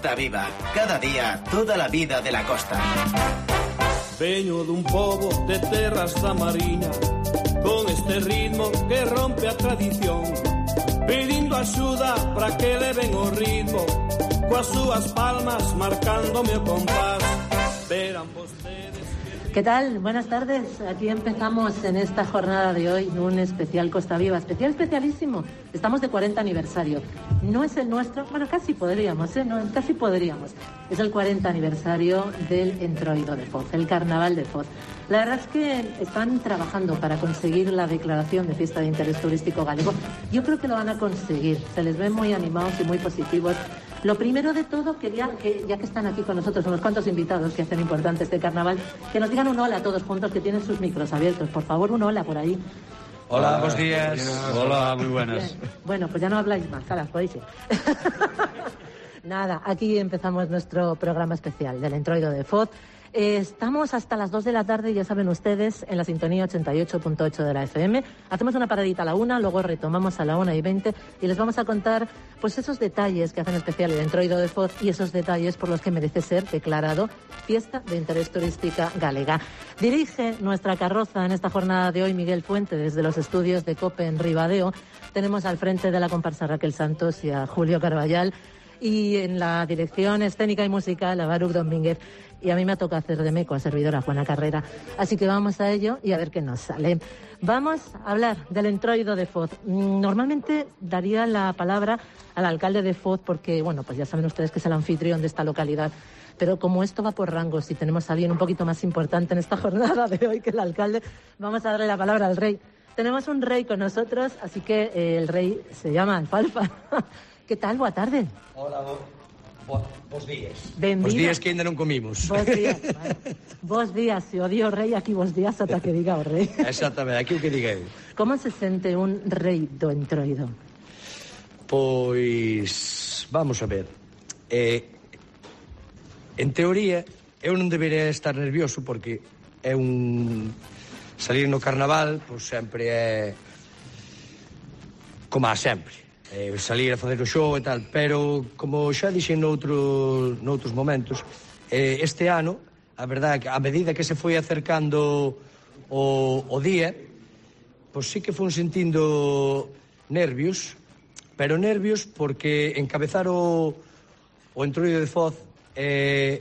Costa Viva. Cada día, toda la vida de la costa. Veño dun pobo de terras da Mariña, con este ritmo que rompe a tradición, pedindo axuda para que leven o ritmo, coas súas palmas marcándome o compás. Verán vostedes... ¿Qué tal? Buenas tardes. Aquí empezamos en esta jornada de hoy un especial Costa Viva, especialísimo. Estamos de 40 aniversario. No es el nuestro, bueno, casi podríamos, No, casi podríamos. Es el 40 aniversario del Entroido de Foz, el Carnaval de Foz. La verdad es que están trabajando para conseguir la declaración de fiesta de interés turístico galego. Yo creo que lo van a conseguir. Se les ve muy animados y muy positivos. Lo primero de todo, quería que, ya que están aquí con nosotros unos cuantos invitados que hacen importante este carnaval, que nos digan un hola a todos juntos, que tienen sus micros abiertos. Por favor, un hola por ahí. Hola, buenos días. Hola, muy buenas. Bueno, pues ya no habláis más, ahora podéis ir. Nada, aquí empezamos nuestro programa especial del Entroido de Foz. Estamos hasta las 2 de la tarde, ya saben ustedes, en la sintonía 88.8 de la FM. Hacemos una paradita a la 1, luego retomamos a la 1:20 y les vamos a contar pues esos detalles que hacen especial el Entroido de Foz y esos detalles por los que merece ser declarado Fiesta de Interés Turística Galega. Dirige nuestra carroza en esta jornada de hoy Miguel Fuente desde los estudios de COPE en Ribadeo. Tenemos al frente de la comparsa Raquel Santos y a Julio Carballal. Y en la dirección escénica y musical a Baruch Domínguez. Y a mí me toca hacer de meco a servidora Juana Carrera. Así que vamos a ello y a ver qué nos sale. Vamos a hablar del Entroido de Foz. Normalmente daría la palabra al alcalde de Foz porque, bueno, pues ya saben ustedes que es el anfitrión de esta localidad. Pero como esto va por rangos y tenemos a alguien un poquito más importante en esta jornada de hoy que el alcalde, vamos a darle la palabra al rey. Tenemos un rey con nosotros, así que el rey se llama Alfalfa. ¿Qué tal? Boa tarde. Hola, bos días. Benvido. Bos días que ainda non comimos. Bos días. Bueno, bos días. Se odio o rei, aquí bos días ata que diga o rei. Exactamente, aquí o que diga eu. Como se sente un rei do Entroido? Pois, vamos a ver. En teoría, eu non debería estar nervioso porque é un... Salir no carnaval, pois sempre é... Como a sempre. Salir a fazer o show e tal, pero como xa dixen noutros momentos, este ano, a verdade, a medida que se foi acercando o día, pois sí que fun sentindo nervios, pero nervios porque encabezar o Entroido de Foz é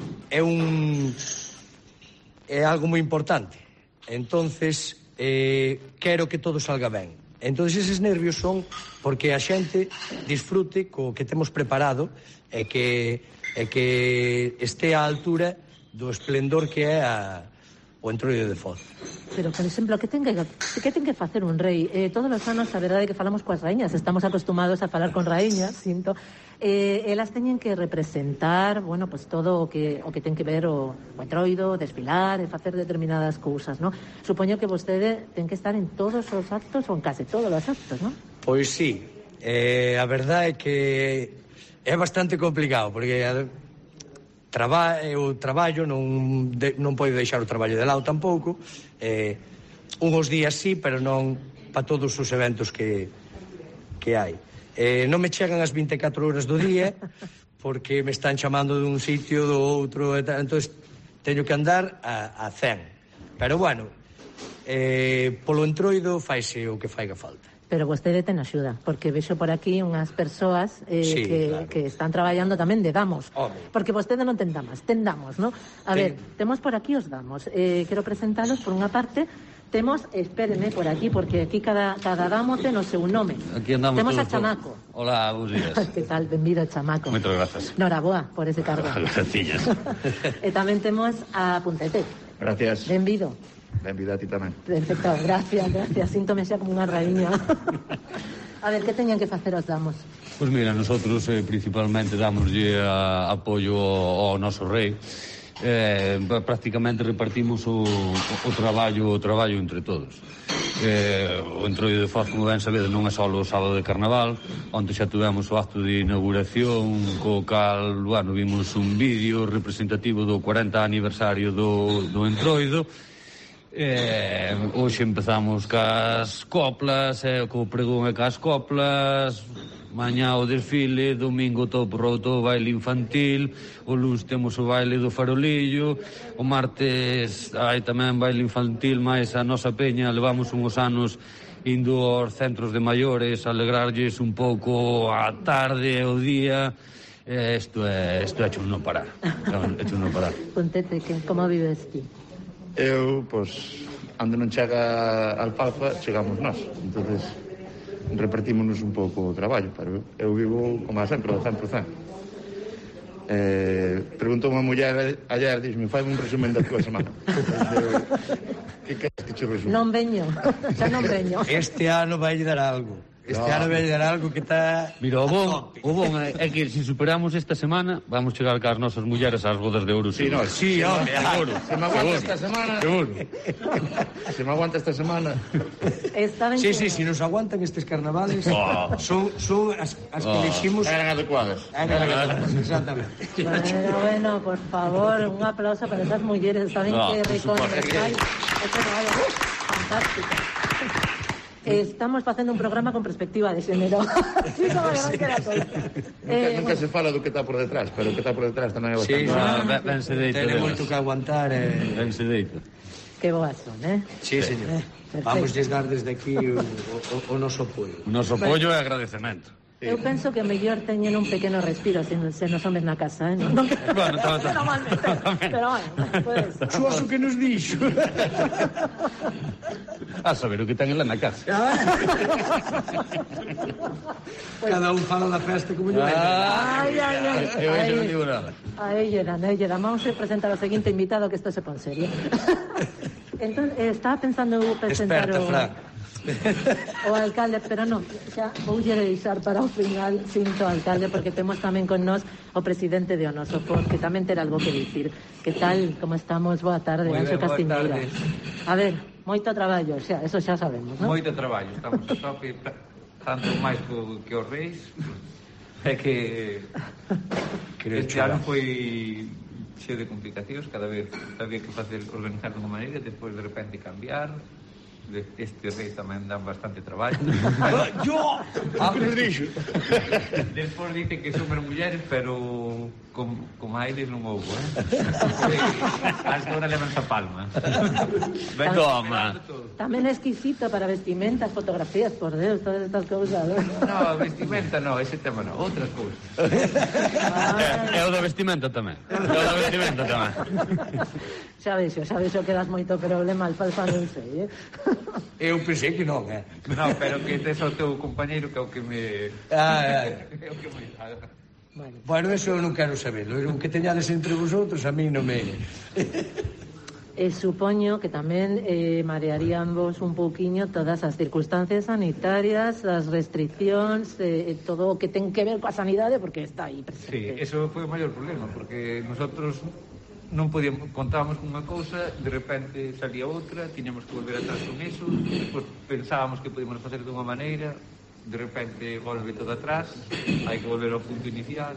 algo moi importante. Entonces, quero que todo salga ben. Entón, eses nervios son porque a xente disfrute co que temos preparado e que este á altura do esplendor que é o Entroido de Foz. Pero, por exemplo, que ten que facer un rei? Todos os anos, a verdade é que falamos coas raíñas, estamos acostumados a falar con raíñas, sinto. Elas teñen que representar, bueno, pues todo o que ten que ver o Entroido, desfilar e facer determinadas cousas, ¿no? Supoño que vostede ten que estar en todos os actos ou en case todos os actos, ¿no? Pois sí, a verdade é que é bastante complicado, porque o traballo non podo deixar o traballo de lado tampouco, unhos días sí, pero non para todos os eventos que hai. Non me chegan as 24 horas do día porque me están chamando dun sitio, do outro, entón teño que andar a 100. Pero bueno, polo Entroido faise o que faiga falta. Pero vostede ten axuda, porque vexo por aquí unhas persoas sí, claro, que están traballando tamén de damos. Porque vostede non ten damas, ten damos, ¿no? A ver, temos por aquí os damos. Quero presentalos por unha parte. Temos, espérenme por aquí, porque aquí cada damo ten o seu nome. Aquí andamos temos todos a Chamaco. Hola, bons días. Que tal? Benvido, Chamaco. Moitas grazas. Noraboa por ese cargo. Graciñas. E tamén temos a Puntete. Gracias. Benvido. Benvido a ti tamén. Perfecto, gracias. Síntome xa como unha raíña. A ver, que teñan que facer os damos? Pois mira, nosotros principalmente damoslle apoio ao noso rei. Prácticamente repartimos o traballo entre todos. O Entroido de Foz, como ben sabedes, non é só o sábado de carnaval. Onte xa tivemos o acto de inauguración, co cal, bueno, vimos un vídeo representativo do 40 aniversario do Entroido. Hoxe empezamos cas coplas, co pregón e cas coplas. Mañá o desfile, domingo todo por outro baile infantil, o luns temos o baile do farolillo, o martes hai tamén baile infantil, máis a nosa peña levamos uns anos indo aos centros de maiores, alegrarlles un pouco a tarde e o día. Isto é hecho non parar. Hecho non parar. Contete, como vives ti? Eu, pois, onde non chega a alfalfa, chegamos nós. Entonces, repartímonos un pouco o traballo, pero eu vivo, como a sempre, ao 100%. Preguntou unha muller ayer, dixme, fai un resumen da tua semana. Que queres que che resume? Non veño, xa non veño. Este ano vai dar algo. Ano vai dar algo que está... Mira, o bon é que se superamos esta semana vamos chegar ca as nosas mulleres ás bodas de ouro. Sí, no, sí, home, seguro. Se me aguanta esta semana... Seguro. Se me aguanta esta semana... Sí, si nos aguantan estes carnavales, son as que elegimos... Eran adecuadas. Exactamente. Bueno, por favor, un aplauso para esas mulleres, saben que reconocer este traballo fantástico. Estamos facendo un programa con perspectiva de xénero. Nunca se fala do que está por detrás, pero o que está por detrás tamén é bastante... Sí, vense deito. Ten moito que aguantar. Vense deito. Que boas son, Sí, señor. Vamos dar desde aquí o noso apoio. O noso apoio e agradecemento. Eu penso que mellor teñen un pequeno respiro se nos homes na casa, non? Bueno, normalmente. Pero bueno, pues... Xuoso que nos dixo. A saber o que ten ela na casa. Cada un fala da festa como lle Ai. Eu non digo nada. Aí llegan. Vamos a presentar ao seguinte invitado, que isto se pon serio. Entón, estaba pensando presentar o alcalde, pero non, xa vou lle deixar para o final cinto alcalde, porque temos tamén con nós o presidente de Onosopor, que tamén terá algo que dicir. Que tal, como estamos? Boa tarde, Anxo Castiñeira. A ver, moito traballo, xa, eso xa sabemos, non? Moito traballo, estamos a tope, tanto máis que os reis, é que este ano foi cheo de complicacións, cada vez había que organizar de unha maneira, despois de repente cambiar. Este rei tamén dan bastante traballo. Yo! Despois dice que somos mulleres, pero como a eles non houve, Hasta ahora levanza palma. Toma. Tamén é exquisito para vestimentas, fotografías, por Deus, todas estas cousas. No, vestimenta no, ese tema no, outras cousas. É o da vestimenta tamén. Xa vexo que das moito problema, alfalfa non sei, Eu pensei que non, No, pero que tes o teu compañeiro que é o que me... É o que me... Bueno, eso eu non quero saberlo. O que teñades entre vosotros a mí non me... Supoño que tamén marearían vos un pouquiño todas as circunstancias sanitarias, as restriccións, todo o que ten que ver coa sanidade, porque está aí presente. Sí, eso foi o maior problema, porque nosotros non podíamos, contábamos con unha cousa, de repente salía outra, tiñamos que volver atrás con eso, depois pensábamos que podíamos facer de unha maneira, de repente volve todo atrás, hai que volver ao punto inicial,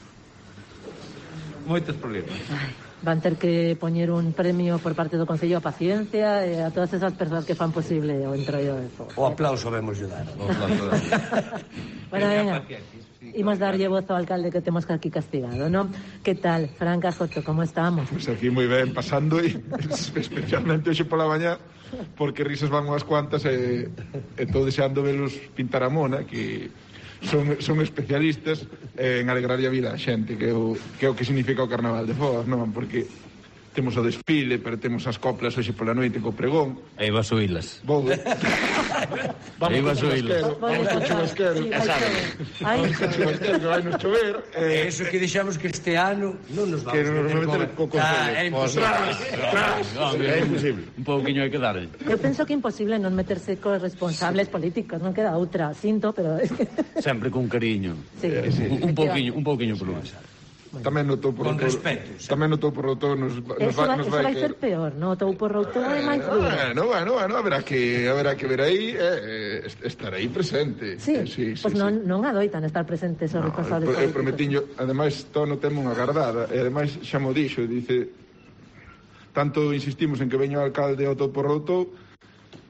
moitos problemas. Van ter que poñer un premio por parte do Concello a paciencia e a todas esas persoas que fan posible o entroido de fogo. O aplauso vemos ayudar. Bueno, venga, imos darlle voz ao alcalde que temos aquí castigado, ¿no? Que tal, Fran Cajoto, como estamos? Pues aquí moi ben, pasando e especialmente hoxe pola mañá, porque risas van unhas cuantas e estou deseando velos pintar a mona, que son especialistas en alegrar a vida a xente, que é o que significa o Carnaval de Foz, non? Porque temos o desfile, pero temos as coplas hoxe pola noite co pregón. E iba a suílas. Vamos co chubasquero. Vamos co chubasquero. Que vai nos chover. Eso que deixamos que este ano non nos vamos que nos meter co concello. É imposible. É imposible. Un pouquiño hai que darle. Eu penso que é imposible non meterse cos responsables políticos, non queda outra, sinto, pero es que... Sempre con cariño. Sí. Un pouquiño por máis. Tamén notou por con respeto. Tamén notou por outro nos vai ser peor, non? Tou por outro é máis duro. Bueno, haberá que ver aí, estar aí presente. Sí, pois non adoitan estar presentes os responsables políticos. Prometiño, ademais, todo temo unha gardada, e ademais xa mo dixo, dice, tanto insistimos en que veño o alcalde ao tou por outro,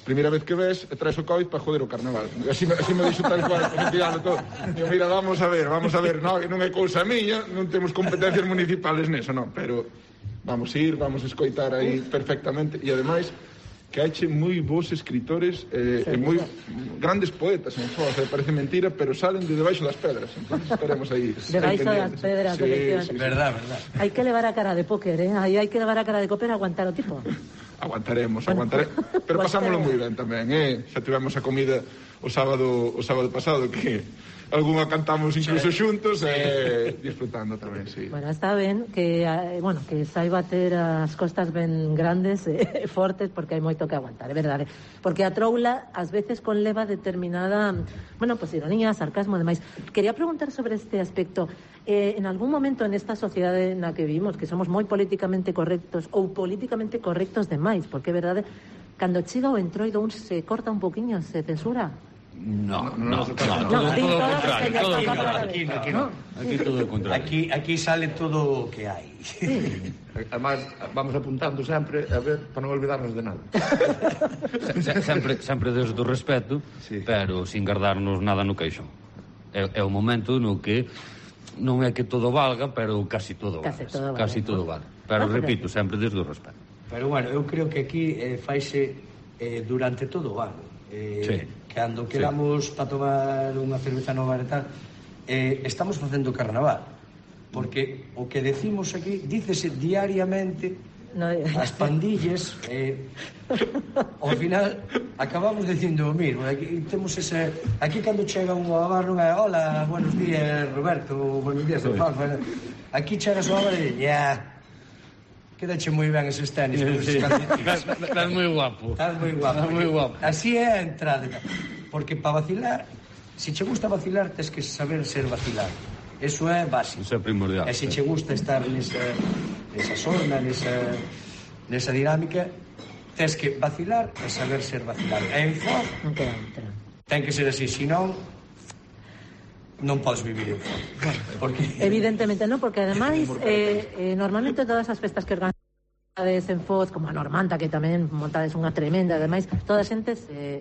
primeira vez que ves e traes o COVID para joder o carnaval. Así me dixo tal cual, todo. Digo, mira, vamos a ver, non é cousa miña, non temos competencias municipales neso, non, pero vamos a escoitar aí perfectamente, e ademais que haiche moi bons escritores e moi grandes poetas en Foz, parece mentira, pero salen de debaixo das pedras, entonces estaremos aí. Debaixo das pedras, sí. Verdad. Hai que levar a cara de póker, aí hai que levar a cara de póker a aguantar o tipo. Aguantaremos, pero pasámoslo moi ben tamén, xa tivemos a comida o sábado pasado, que algunha cantamos incluso xuntos, disfrutando tamén, sí. Bueno, está ben que saiba ter as costas ben grandes e fortes, porque hai moito que aguantar, é verdade. Porque a troula, ás veces, conleva determinada, ironía, sarcasmo, demais. Quería preguntar sobre este aspecto. En algún momento en esta sociedade na que vivimos, que somos moi políticamente correctos ou políticamente correctos demais, porque é verdade, cando chega o entroido un se corta un poquinho, se censura? No, todo o contrario. Aquí todo o contrario. Aquí sale todo o que hai. Además, vamos apuntando sempre, a ver, para non olvidarnos de nada. Sempre desde o respeto, pero sin guardarnos nada no queixo. É o momento no que non é que todo valga, pero casi todo vale. Pero repito, sempre desde o respeto. Pero bueno, eu creo que aquí faise durante todo o ano. Cando quedamos para tomar unha cerveza no bar e tal, estamos facendo carnaval, porque o que decimos aquí dícese diariamente. As pandillas ao final acabamos dicindo o mismo. Aquí temos aquí cando chega un ao bar non é hola, buenos días Roberto, buenos días aquí chegas ao bar e quedache moi ben eses tenis. Estás moi guapo. Así é a entrada, porque para vacilar, se che gusta vacilar, tens que saber ser vacilar. Eso é básico. Eso é primordial. E se che gusta estar nesa zona, nesa dinámica, tens que vacilar e saber ser vacilar. E en Foz ten que ser así, senón non podes vivir en Foz. Evidentemente non, porque ademais normalmente todas as festas que organizades en Foz, como a Normanta, que tamén montades unha tremenda, ademais toda a xente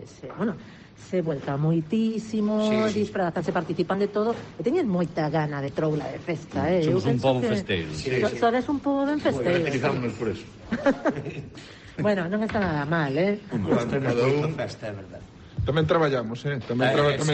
se vuelca moitísimo, disfrazan, se participan de todo, e teñen moita gana de troula de festa, Somos un pobo festeiro. Sodes un pobo ben festeiro. Caracterizámonos por eso. Bueno, non está nada mal, Cada un festa, é verdade. Tamén traballamos, tamén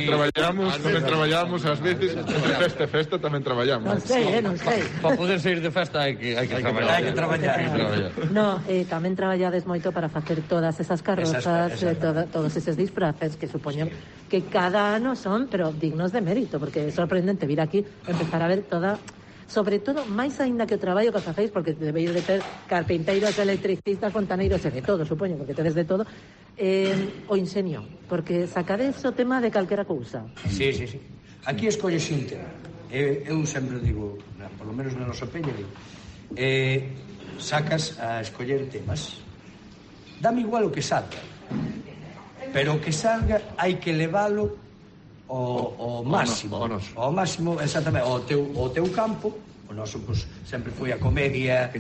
traballamos ás veces, entre festa tamén traballamos. Non sei. Para poder sair de festa hai que traballar. Hai que traballar. No, tamén traballades moito para facer todas esas carrozas, todos eses disfraces que supoñen que cada ano son, pero dignos de mérito, porque é sorprendente vir aquí e empezar a ver toda, sobre todo, máis aínda que o traballo que facéis, porque debeis de ter carpinteiros, electricistas, fontaneiros e de todo, supoño, porque tedes de todo, o ingenio, porque sacades o tema de calquera cousa. Sí. Aquí escolles un tema. Eu sempre digo, por lo menos na nosa peña, sacas a escoller temas. Dame igual o que salga, pero o que salga hai que levalo ao máximo. Ao máximo, exactamente, ao teu campo. O noso, sempre foi a comedia,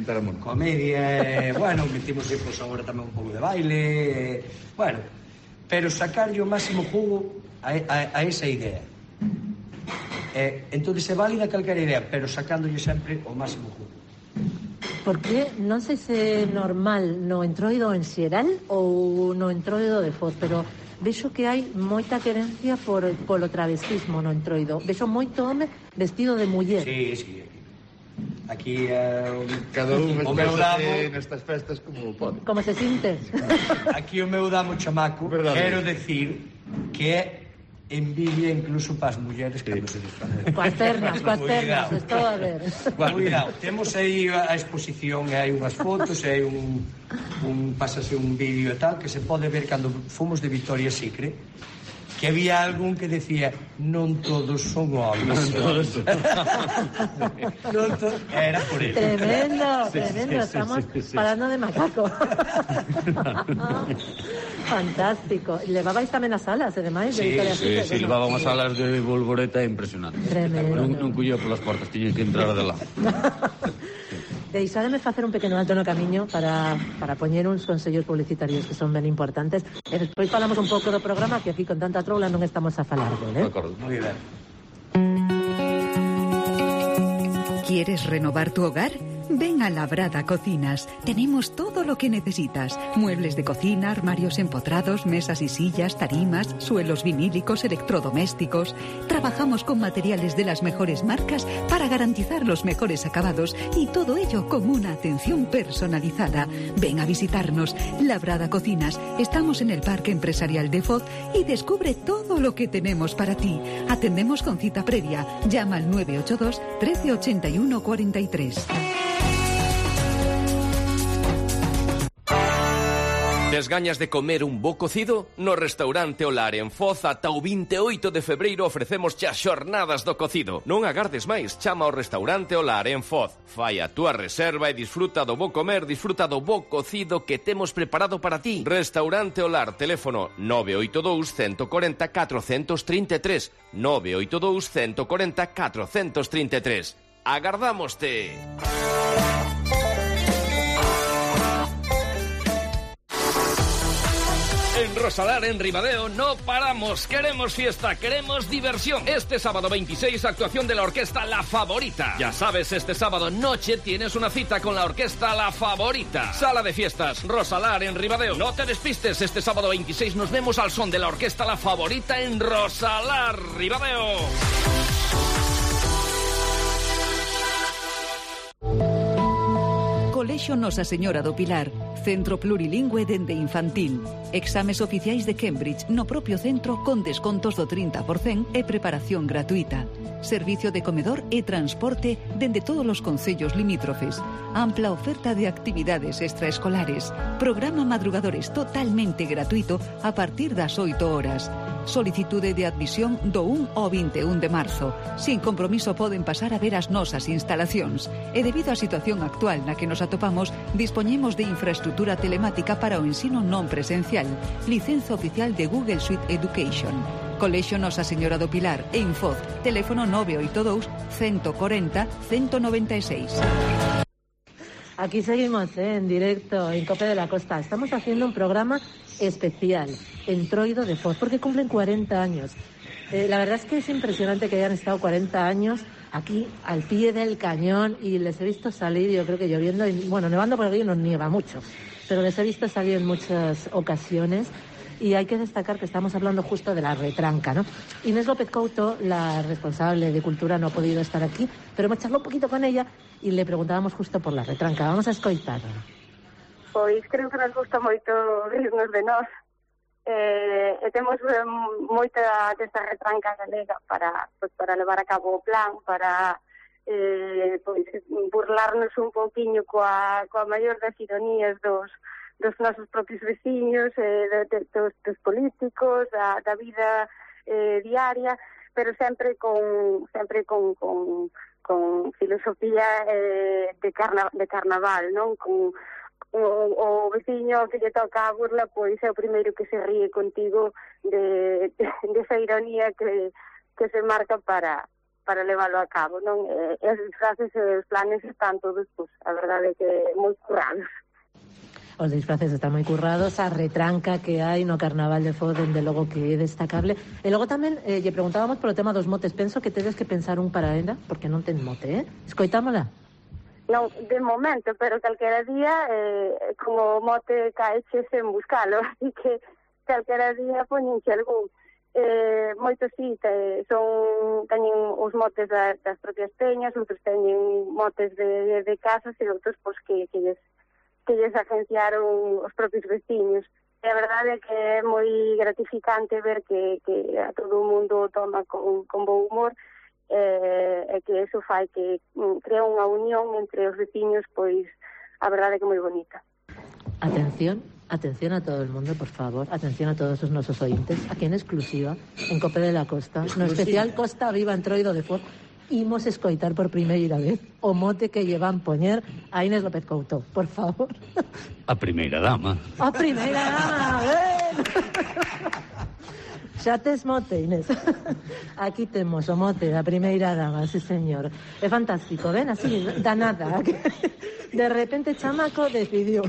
metimos agora tamén un pouco de baile, pero sacarlle o máximo jugo a esa idea. Entón é válida calquera idea, pero sacándolle sempre o máximo jugo. Porque non sei se é normal no entroido en xeral ou no entroido de Foz, pero vexo que hai moita querencia polo travestismo no entroido. Vexo moito home vestido de muller. Sí. Aquí cada un expresa nestas festas como pode. Como se sinte. Aquí o meu damo chamaco, quero decir que é envidia incluso para as mulleres cando se disfrazan. Coas ternas, estou a ver. Cuidado, temos aí a exposición, hai unhas fotos, hai pásase un vídeo e tal, que se pode ver cando fomos de Victoria's Secret, que había algún que decía non todos son homens. Era por eso. Tremendo, estamos falando de macaco. Fantástico. Levabais tamén as alas, ademais? Sí, levaba unhas alas de bolboreta impresionante. Tremendo. Non collía polas portas, tiña que entrar de lá. Deixademe facer un pequeno alto no camiño para poñer uns consellos publicitarios que son ben importantes e despois falamos un pouco do programa que aquí con tanta troula non estamos a falar dele. De acordo. Muy bien. ¿Quieres renovar tu hogar? Ven a Labrada Cocinas. Tenemos todo lo que necesitas. Muebles de cocina, armarios empotrados, mesas y sillas, tarimas, suelos vinílicos, electrodomésticos. Trabajamos con materiales de las mejores marcas para garantizar los mejores acabados y todo ello con una atención personalizada. Ven a visitarnos. Labrada Cocinas. Estamos en el Parque Empresarial de Foz y descubre todo lo que tenemos para ti. Atendemos con cita previa. Llama al 982 13 81 43. Tes gañas de comer un bo cocido? No restaurante O Lar en Foz ata o 28 de febreiro ofrecemos as xornadas do cocido. Non agardes máis, chama ao restaurante O Lar en Foz. Fai a túa reserva e disfruta do bo comer, disfruta do bo cocido que temos preparado para ti. Restaurante O Lar, teléfono 982 140 433, 982 140 433. Agardámoste. En Rosalar, en Ribadeo, no paramos. Queremos fiesta, queremos diversión. Este sábado 26, actuación de la orquesta La Favorita. Ya sabes, este sábado noche tienes una cita con la orquesta La Favorita. Sala de fiestas, Rosalar, en Ribadeo. No te despistes, este sábado 26 nos vemos al son de la orquesta La Favorita en Rosalar, Ribadeo. Colexio Nosa Señora do Pilar, centro plurilingüe dende infantil. Exames oficiais de Cambridge no propio centro con descontos do 30% e preparación gratuita. Servicio de comedor e transporte dende todos os concellos limítrofes. Ampla oferta de actividades extraescolares. Programa madrugadores totalmente gratuito a partir das 8 horas. Solicitude de admisión do 1 ao 21 de marzo. Sin compromiso poden pasar a ver as nosas instalacións. E debido á situación actual na que nos atopamos, dispoñemos de infraestructura telemática para o ensino non presencial. Licenza oficial de Google Suite Education. Colexio Nosa Señora do Pilar, en Foz. Teléfono 982 140 196. Aquí seguimos, en directo, en Cope de la Costa. Estamos haciendo un programa especial, Entroido de Foz, porque cumplen 40 años. La verdad es que es impresionante que hayan estado 40 años aquí, al pie del cañón, y les he visto salir, yo creo que lloviendo, bueno, nevando por aquí no nieva mucho, pero les he visto salir en muchas ocasiones. Y hay que destacar que estamos hablando justo de la retranca, ¿no? Inés López Couto, la responsable de Cultura, no ha podido estar aquí, pero hemos charlado un poquito con ella y le preguntábamos justo por la retranca. Vamos a escoitarla. Pois creo que nos gusta moito rirnos de nós. Temos moita desta retranca galega para levar a cabo o plan, para burlarnos un pouquiño coa maior das ironías dos nosos propios veciños, dos políticos, da vida diaria, pero sempre con filosofía de carnaval, non? Con o veciño que lle toca a burla, pois é o primeiro que se ríe contigo de esa ironía que se marca para leválo a cabo, non? As disfraces e os planes están todos, pois, a verdade é que moi currados. Os disfraces están moi currados, a retranca que hai no Carnaval de Foz, dende logo que é destacable. E logo tamén lle preguntábamos polo tema dos motes. Penso que tedes que pensar un para ela, porque non ten mote, Escoitámola? Non, de momento, pero calquera día, como mote caeche sen buscalo, así que calquera día poñenche algún. Moitos sí, teñen os motes das propias peñas, outros teñen motes de casas e outros pois que lles agenciaron os propios veciños. E a verdade é que é moi gratificante ver que a todo o mundo toma con bo humor, e que eso fai que crea unha unión entre os veciños, pois a verdade é que é moi bonita. Atención a todo el mundo, por favor. Atención a todos os nosos ointes. Aquí en exclusiva, en Cope de la Costa, no especial Costa Viva Entroido de Foz, imos escoitar por primeira vez o mote que lle van poñer a Inés López Couto, por favor. A primeira dama. A primeira dama, xa tes mote, Inés. Aquí temos o mote da primeira dama, sí señor. É fantástico, ven, así, da nada. De repente Chamaco decidiu.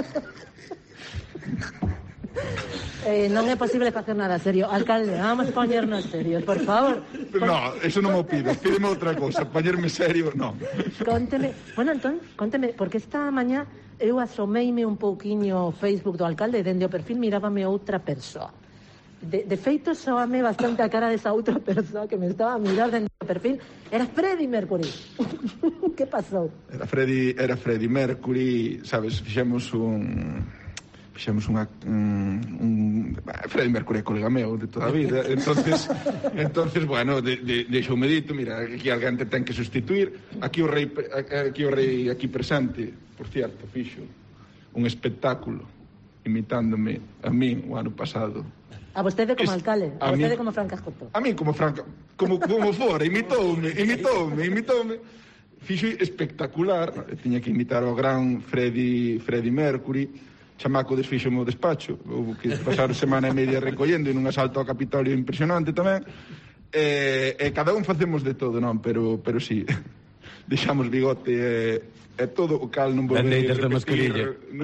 Non é posible facer nada serio. Alcalde, vamos poñernos serios, por favor. No, eso non me pido. Pídeme outra cosa. Poñerme serio, non. Cónteme, bueno, Antón, cónteme, porque esta mañá eu asomeime un pouquiño ao Facebook do alcalde e dende o perfil mirábame outra persoa. De feito, soame bastante a cara desa outra persoa que me estaba a mirar dende o perfil. Era Freddie Mercury. Que pasou? Era Freddie Mercury, sabes, fixemos unha Freddie Mercury é colega meu de toda a vida. Entonces bueno, deixoume dito, mira, aquí alguén te ten que sustituir. Aquí o rei aquí presente, por cierto, fixo un espectáculo imitándome a mí o ano pasado. A vostede como alcalde, a vostede como Franca Escoto. A mí como Franca, como fora, imitoume. Fixo espectacular, tiña que imitar ao gran Freddie Mercury. Chamaco desfixo o meu despacho, houve que pasar semana e media recollendo e nun asalto ao Capitolio impresionante tamén. E cada un facemos de todo, non? Pero sí, deixamos bigote e todo o cal non volverei a repetir.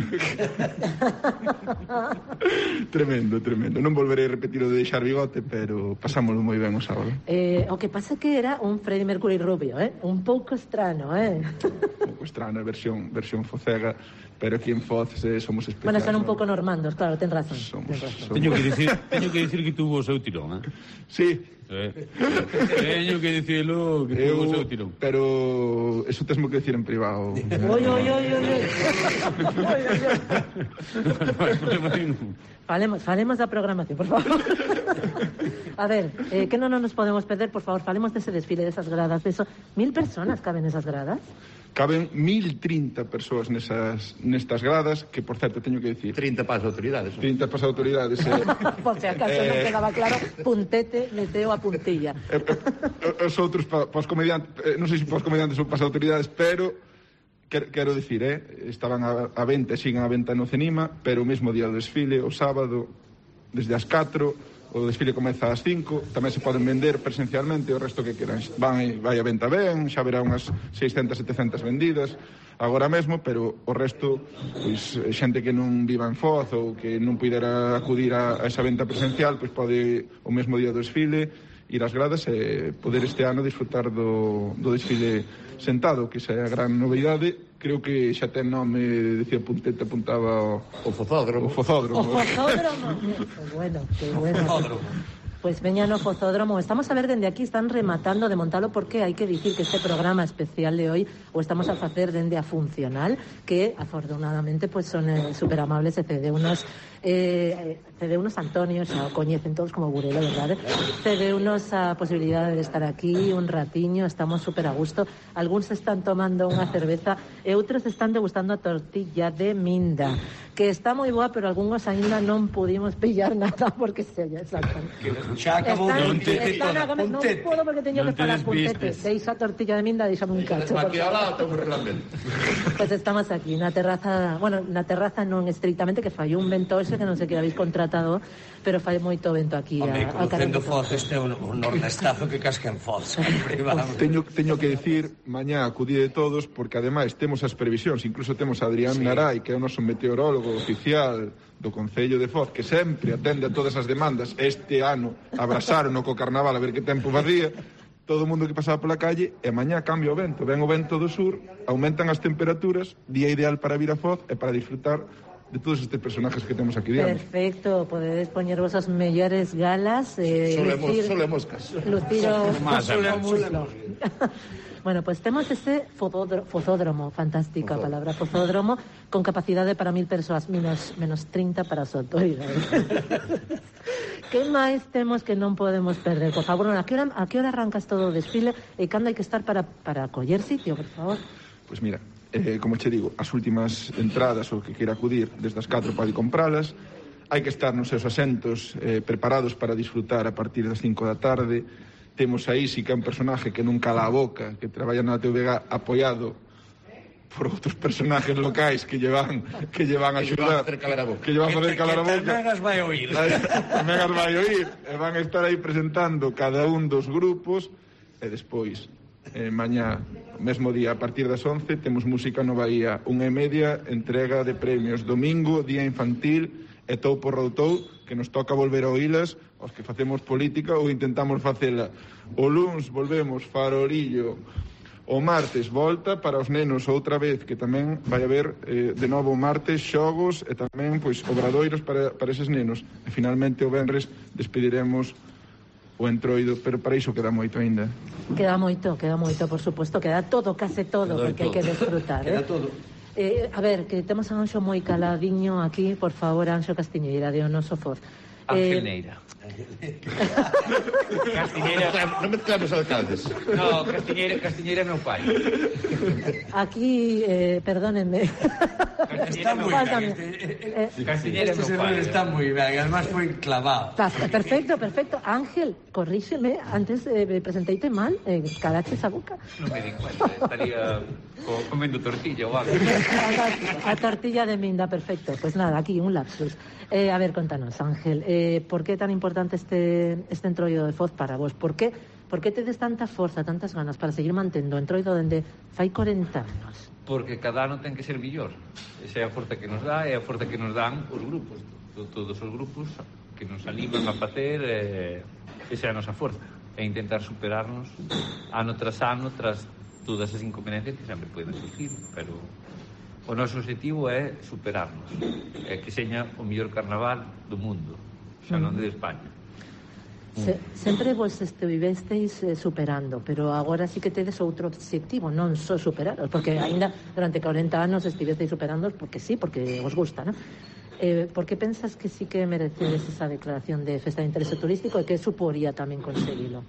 Tremendo. Non volverei a repetir o de deixar bigote, pero pasámoslo moi ben o sábado. O que pasa que era un Freddie Mercury rubio, un pouco estrano, Un pouco estrano, versión focega, pero aquí en Foz somos especiales. Bueno, están un pouco normandos, claro, ten razón. Teño que dicir que tuvo o seu tirón, Sí. Teño que dicilo que tuvo o seu tirón. Pero eso tesmo que dicir en privado. Oi. Falemos da programación, por favor. A ver, que non nos podemos perder, por favor, falemos dese desfile, desas gradas, de eso. 1000 personas caben esas gradas? Caben 1030 persoas nestas gradas, que, por certo, teño que dicir... 30 para as autoridades. 30 para as autoridades. Por se acaso non quedaba claro, puntete, meteo a puntilla. Os outros para os comediantes, non sei se para os comediantes ou para as autoridades, pero... Quero dicir, estaban a venta, siguen a venta no Cenima, pero o mesmo día do desfile, o sábado, desde as 4, o desfile comeza ás 5, tamén se poden vender presencialmente, o resto que queran. Vai a venta ben, xa verá unhas 600, 700 vendidas, agora mesmo, pero o resto, pois, xente que non viva en Foz ou que non puidera acudir a esa venta presencial, pois pode o mesmo día do desfile ir ás gradas e poder este ano disfrutar do desfile sentado, que xa é a gran novidade. Creo que xa ten nome, decía Puntete, apuntaba o Fozódromo. O Fozódromo. Bueno, que bueno. Pues veña no Fozódromo. Estamos a ver dende aquí, están rematando de montalo, porque hai que dicir que este programa especial de hoy o estamos a facer dende a Funcional, que afortunadamente pues son super amables e cede unos Antonio, xa o coñecen todos como Burelo, verdade? Cede unos a posibilidade de estar aquí un ratiño, estamos super a gusto. Algúns están tomando unha cerveza e outros están degustando a tortilla de minda, que está moi boa, pero algúns aínda non pudimos pillar nada porque se ya sacan. Xa acabou Puntete toda. Non podo porque teño que falar Puntete. Deixa a tortilla de minda, deixame un cacho. Pues estamos aquí na terraza, bueno, na terraza non estrictamente, que fallou un vento ese que non sei que habéis contratado, pero fai moito vento aquí. Conocendo Foz, este é un nordestazo que casca en Foz. Teño que dicir, mañá acudide todos, porque ademais temos as previsións, incluso temos a Adrián Narai, que é o noso meteorólogo oficial do Concello de Foz, que sempre atende a todas as demandas. Este ano abrasaron co carnaval a ver que tempo facía, todo o mundo que pasaba pola calle, e mañá cambia o vento, ven o vento do sur, aumentan as temperaturas, día ideal para vir a Foz e para disfrutar de todos estes personajes que temos aquí diante. Perfecto, podedes poñer vosas mellores galas, solemos lucir o muslo. Bueno, pues temos ese fozódromo, fantástica palabra, fozódromo, con capacidade para 1000 persoas, menos 30 para as autoridades. Que máis temos que non podemos perder? Por favor, a que hora arrancas todo o desfile e cando hai que estar para coller sitio, por favor? Pues mira, como che digo, as últimas entradas o que queira acudir desde as 4 pode compralas. Hai que estar nos seus asentos preparados para disfrutar a partir das 5 da tarde. Temos aí sí que é un personaje que non cala a boca, que traballa na TVG apoiado por outros personajes locais que llevan a axudar, que llevan a facer calar a boca. Que Megas vai oír. Megas vai oír, e van a estar aí presentando cada un dos grupos, e despois mañá, mesmo día, a partir das 11, temos música no Bahía, 1:30, entrega de premios, domingo, día infantil, e tou por routou, que nos toca volver a oílas, os que facemos política ou intentamos facela. O luns volvemos Farorillo, o martes volta para os nenos outra vez, que tamén vai haber de novo martes xogos e tamén obradoiros para eses nenos. E finalmente o venres despediremos o entroido, pero para iso queda moito ainda. Queda moito, por supuesto, queda todo, case todo, porque hai que desfrutar. Queda todo. A ver, que temos a Anxo moi caladiño aquí, por favor, Anxo Castiñeira, de O Noso Foz. Ángel Neira. Non mezclamos alcaldes. No, Castiñeira é meu pai. Aquí, perdónenme. Está moi ben. Castiñeira é meu pai. Está moi ben, además foi clavado. Perfecto. Ángel, corríxeme, antes presenteite mal, calaches a boca. Non me di cuenta, estaría comendo tortilla ou algo. A tortilla de minda, perfecto. Pues nada, aquí un lapsus. A ver, contanos, Ángel, por que tan importante este entroido de Foz para vos? Por que tedes tanta forza, tantas ganas para seguir mantendo o entroido dende fai 40 anos? Porque cada ano ten que ser millor. Esa é a forza que nos dá, é a forza que nos dan os grupos. Todos os grupos que nos animan a facer, esa é a nosa forza. É intentar superarnos ano tras todas as inconveniencias que sempre poden surgir, pero o noso objetivo é superarnos, é que seña o mellor carnaval do mundo, xa non de España. Sempre vos estivesteis superando, pero agora sí que tedes outro objetivo, non só superaros, porque aínda durante 40 anos estivesteis superándoos porque sí, porque vos gusta, non? Por que pensas que sí que merecedes esa declaración de festa de interese turístico e que suporía tamén conseguilo?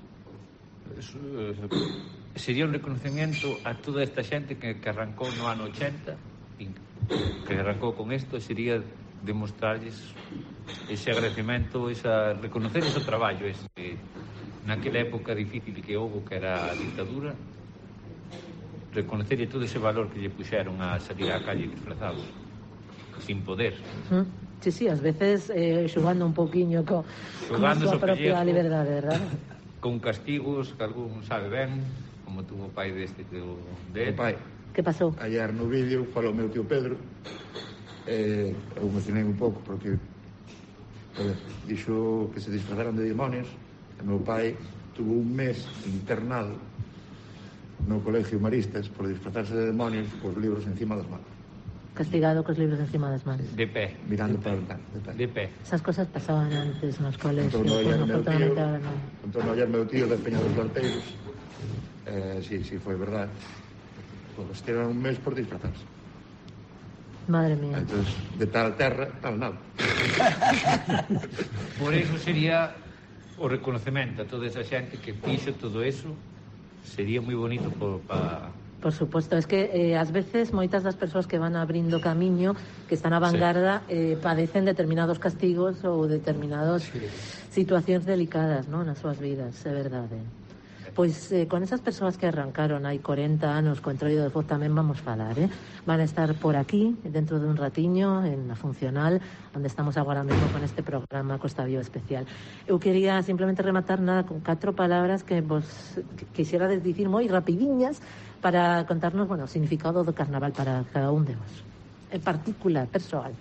Sería un reconocimiento a toda esta xente que arrancou no ano 80, que arrancou con isto, sería demostrarles ese agradecemento, reconocer ese traballo, naquela época difícil que houve, que era a dictadura, reconocerlle todo ese valor que lle puxeron a salir á calle disfrazados, sin poder. Sí, ás veces xogando un poquinho con a súa propia liberdade, verdad? Con castigos que algún sabe ben, como tuvo o pai deste de pai. Que pasou? Ayer no vídeo falou meu tío Pedro, eu emocionei un pouco porque dixo que se disfrazaron de demonios. E meu pai tuvo un mes internado no colegio Maristas por disfrazarse de demonios cos libros encima das manos. Castigado cos libros encima das manos. De pé. Mirando para o ventana. De pé. Esas cosas pasaban antes nos colegios. Entón, ayer meu tío de Peña dos Galteiros, sí, foi verdade. Pues tiran un mes por disfrazarse. Madre mía. Entonces, de tal terra, tal nada. Por eso sería o reconocemento a toda esa xente que fixo todo eso, sería moi bonito para... Por supuesto, es que ás veces moitas das persoas que van abrindo camiño, que están a vanguarda, padecen determinados castigos ou determinadas situacións delicadas, ¿no?, nas súas vidas, é verdade. Pois con esas persoas que arrancaron hai 40 anos co entroido de Foz tamén vamos falar, Van a estar por aquí dentro de un ratiño en la funcional, onde estamos agora mesmo con este programa Costa Viva Especial. Eu quería simplemente rematar con 4 palabras que vos quixerades dicir moi rapidiñas para contarnos, o significado do carnaval para cada un de vos. En particular, persoal.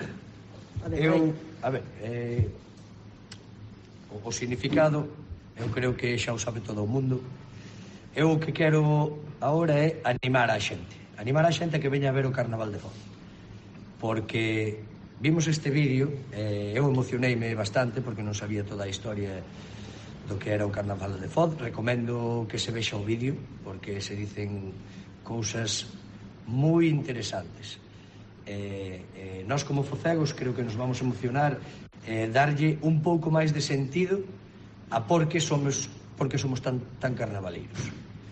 O significado eu creo que xa o sabe todo o mundo. Eu o que quero agora é animar a xente a que veña a ver o Carnaval de Foz, porque vimos este vídeo, eu emocioneime bastante porque non sabía toda a historia do que era o Carnaval de Foz. Recomendo que se vexa o vídeo porque se dicen cousas moi interesantes. Nós como focegos creo que nos vamos a emocionar, darlle un pouco máis de sentido a por que somos tan carnavaleiros.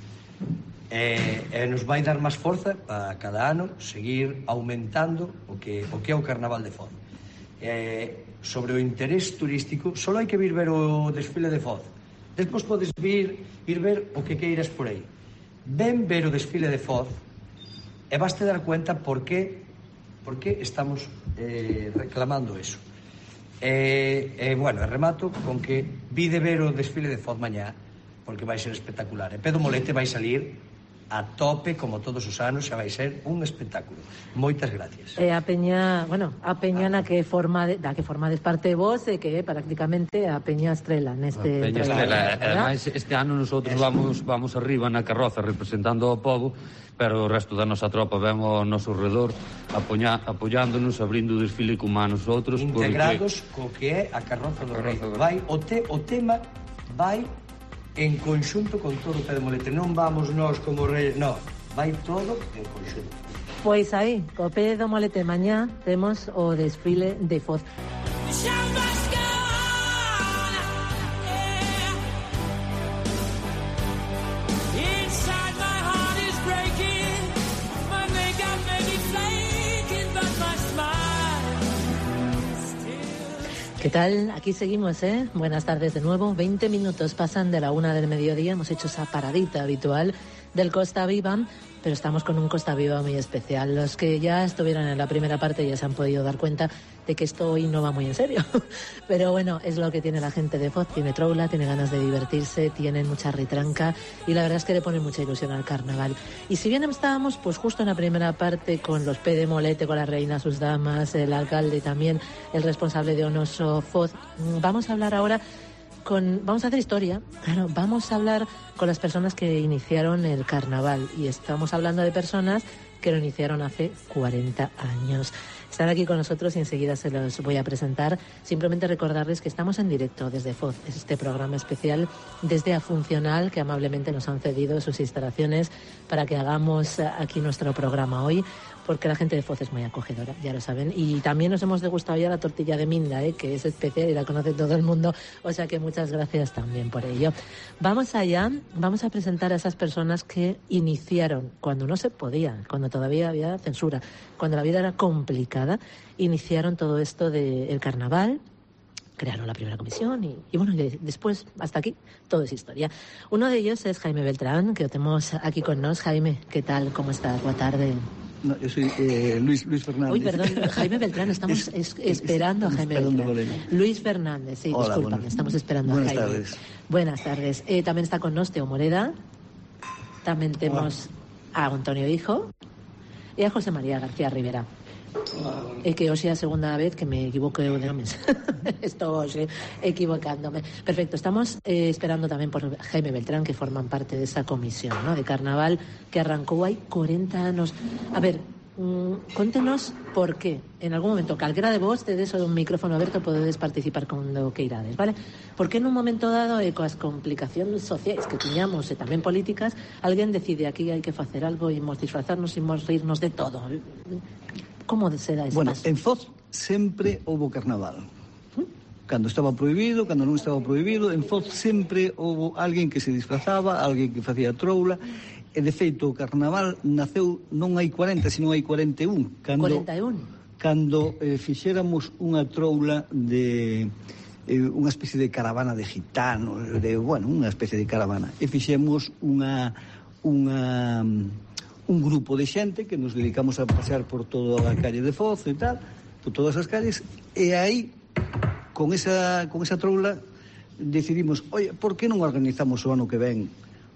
Nos vai dar máis forza para cada ano seguir aumentando o que é o Carnaval de Foz. Sobre o interés turístico, só hai que vir ver o desfile de Foz. Despois podes ir ver o que queiras por aí. Ven ver o desfile de Foz e vaste dar cuenta por que estamos reclamando eso. Bueno, remato con que vide ver o desfile de Foz mañá, porque vai ser espectacular. E Pedro Molete vai salir a tope, como todos os anos, xa vai ser un espectáculo. Moitas gracias. A Peña, na que formades parte vos, e que prácticamente a Peña estrela neste... Peña estrela. Ademais, este ano nosotros vamos arriba na carroza representando ao povo, pero o resto da nosa tropa ven ao noso redor apoiándonos, abrindo o desfile con manos outros. Integrados co que é a carroza do rei. O tema vai en conxunto con todo o Pedro Molete. Non vamos nós como rei, non, vai todo en conxunto. Pois aí, co Pedro Molete mañá temos o desfile de Foz. ¿Qué tal? Aquí seguimos, ¿eh? Buenas tardes de nuevo. 20 minutos pasan de la 1 del mediodía. Hemos hecho esa paradita habitual del Costa Viva, pero estamos con un Costa Viva muy especial. Los que ya estuvieron en la primera parte ya se han podido dar cuenta de que esto hoy no va muy en serio. Pero bueno, es lo que tiene la gente de Foz. Tiene troula, tiene ganas de divertirse, tienen mucha retranca y la verdad es que le ponen mucha ilusión al carnaval. Y si bien estábamos pues justo en la primera parte con los P de Molete, con la reina, sus damas, el alcalde también, el responsable de Onoso Foz, vamos a hablar ahora vamos a hacer historia, claro, vamos a hablar con las personas que iniciaron el carnaval y estamos hablando de personas que lo iniciaron hace 40 años. Están aquí con nosotros y enseguida se los voy a presentar. Simplemente recordarles que estamos en directo desde Foz, es este programa especial desde Afuncional, que amablemente nos han cedido sus instalaciones para que hagamos aquí nuestro programa hoy, porque la gente de Foz es muy acogedora, ya lo saben. Y también nos hemos degustado ya la tortilla de Minda, que es especial y la conoce todo el mundo, o sea que muchas gracias también por ello. Vamos allá, vamos a presentar a esas personas que iniciaron cuando no se podía, cuando todavía había censura, cuando la vida era complicada, iniciaron todo esto del carnaval, crearon la primera comisión y bueno, después, hasta aquí, todo es historia. Uno de ellos es Jaime Beltrán, que lo tenemos aquí con nos. Jaime, ¿qué tal? ¿Cómo estás? Buenas tardes. No, yo soy Luis Fernández. Uy, perdón, Jaime Beltrán, estamos esperando a Jaime Beltrán. Luis Fernández, sí, hola, discúlpame, bueno. Estamos esperando a Jaime. Tardes. Buenas tardes. También está con nos Teo Moreda, tamén temos a Antonio Hijo e a José María García Rivera. É que hoxe é a segunda vez que me equivoco de nomes. Estou hoxe equivocándome. Perfecto, estamos esperando tamén por Jaime Beltrán, que forman parte desa comisión, ¿no?, de carnaval que arrancou hai 40 anos. A ver, contenos por qué. En algún momento, calquera de vos, tedes un micrófono aberto, podedes participar cando que irades, vale? Porque en un momento dado, coas complicacións sociais que tiñamos e tamén políticas, alguén decide aquí hai que facer algo, imos disfrazarnos, imos rirnos de todo. Como se dá ese paso? En Foz sempre houbo carnaval. Cando estaba prohibido, cando non estaba prohibido, en Foz sempre houbo alguén que se disfrazaba, alguén que facía troula. E, de feito, o carnaval naceu non hai 40, sino hai 41. 41? Cando fixéramos unha troula de unha especie de caravana de gitanos, unha especie de caravana. E fixemos un grupo de xente que nos dedicamos a pasear por toda a calle de Foz e tal, por todas as calles, e aí, con esa troula, decidimos, oye, por que non organizamos o ano que ven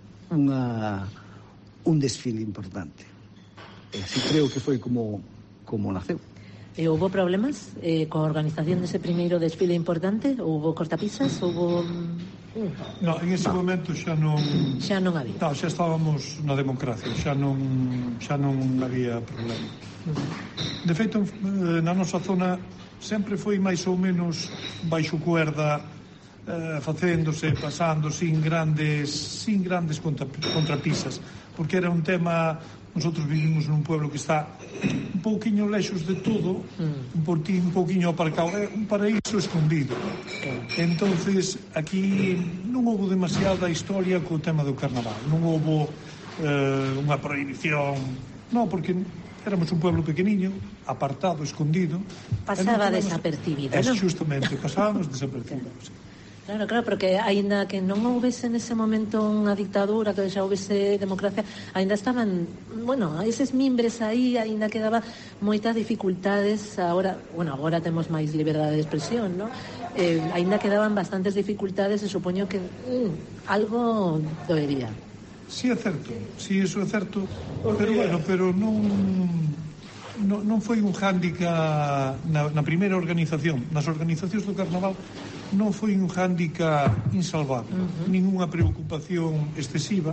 un desfile importante? E así creo que foi como naceu. E houbo problemas coa organización dese primeiro desfile importante? Houbo cortapisas? Houbo... No, en ese momento xa non había. No, xa estábamos na democracia, xa non había problema. De feito, na nosa zona sempre foi máis ou menos baixo cuerda, facéndose, pasando sin grandes contrapisas, porque era un tema. Nosotros vivimos nun pueblo que está un pouquiño lexos de todo, un pouquiño aparcado, é un paraíso escondido. Entonces aquí non houbo demasiada historia co tema do carnaval, non houbo unha prohibición, non, porque éramos un pueblo pequeniño, apartado, escondido. Pasaba desapercibido, non? Justamente, pasábamos desapercibidos. Claro, porque aínda que non houvese nese momento unha dictadura, que xa houvese democracia, aínda estaban, eses mimbres aí, aínda quedaba moitas dificultades. Agora temos máis liberdade de expresión, non? Aínda quedaban bastantes dificultades e supoño que algo doería. Sí, é certo, sí, eso é certo, pero non foi un hándicap na primeira organización, nas organizacións do Carnaval non foi un hándicap insalvable, ninguna preocupación excesiva.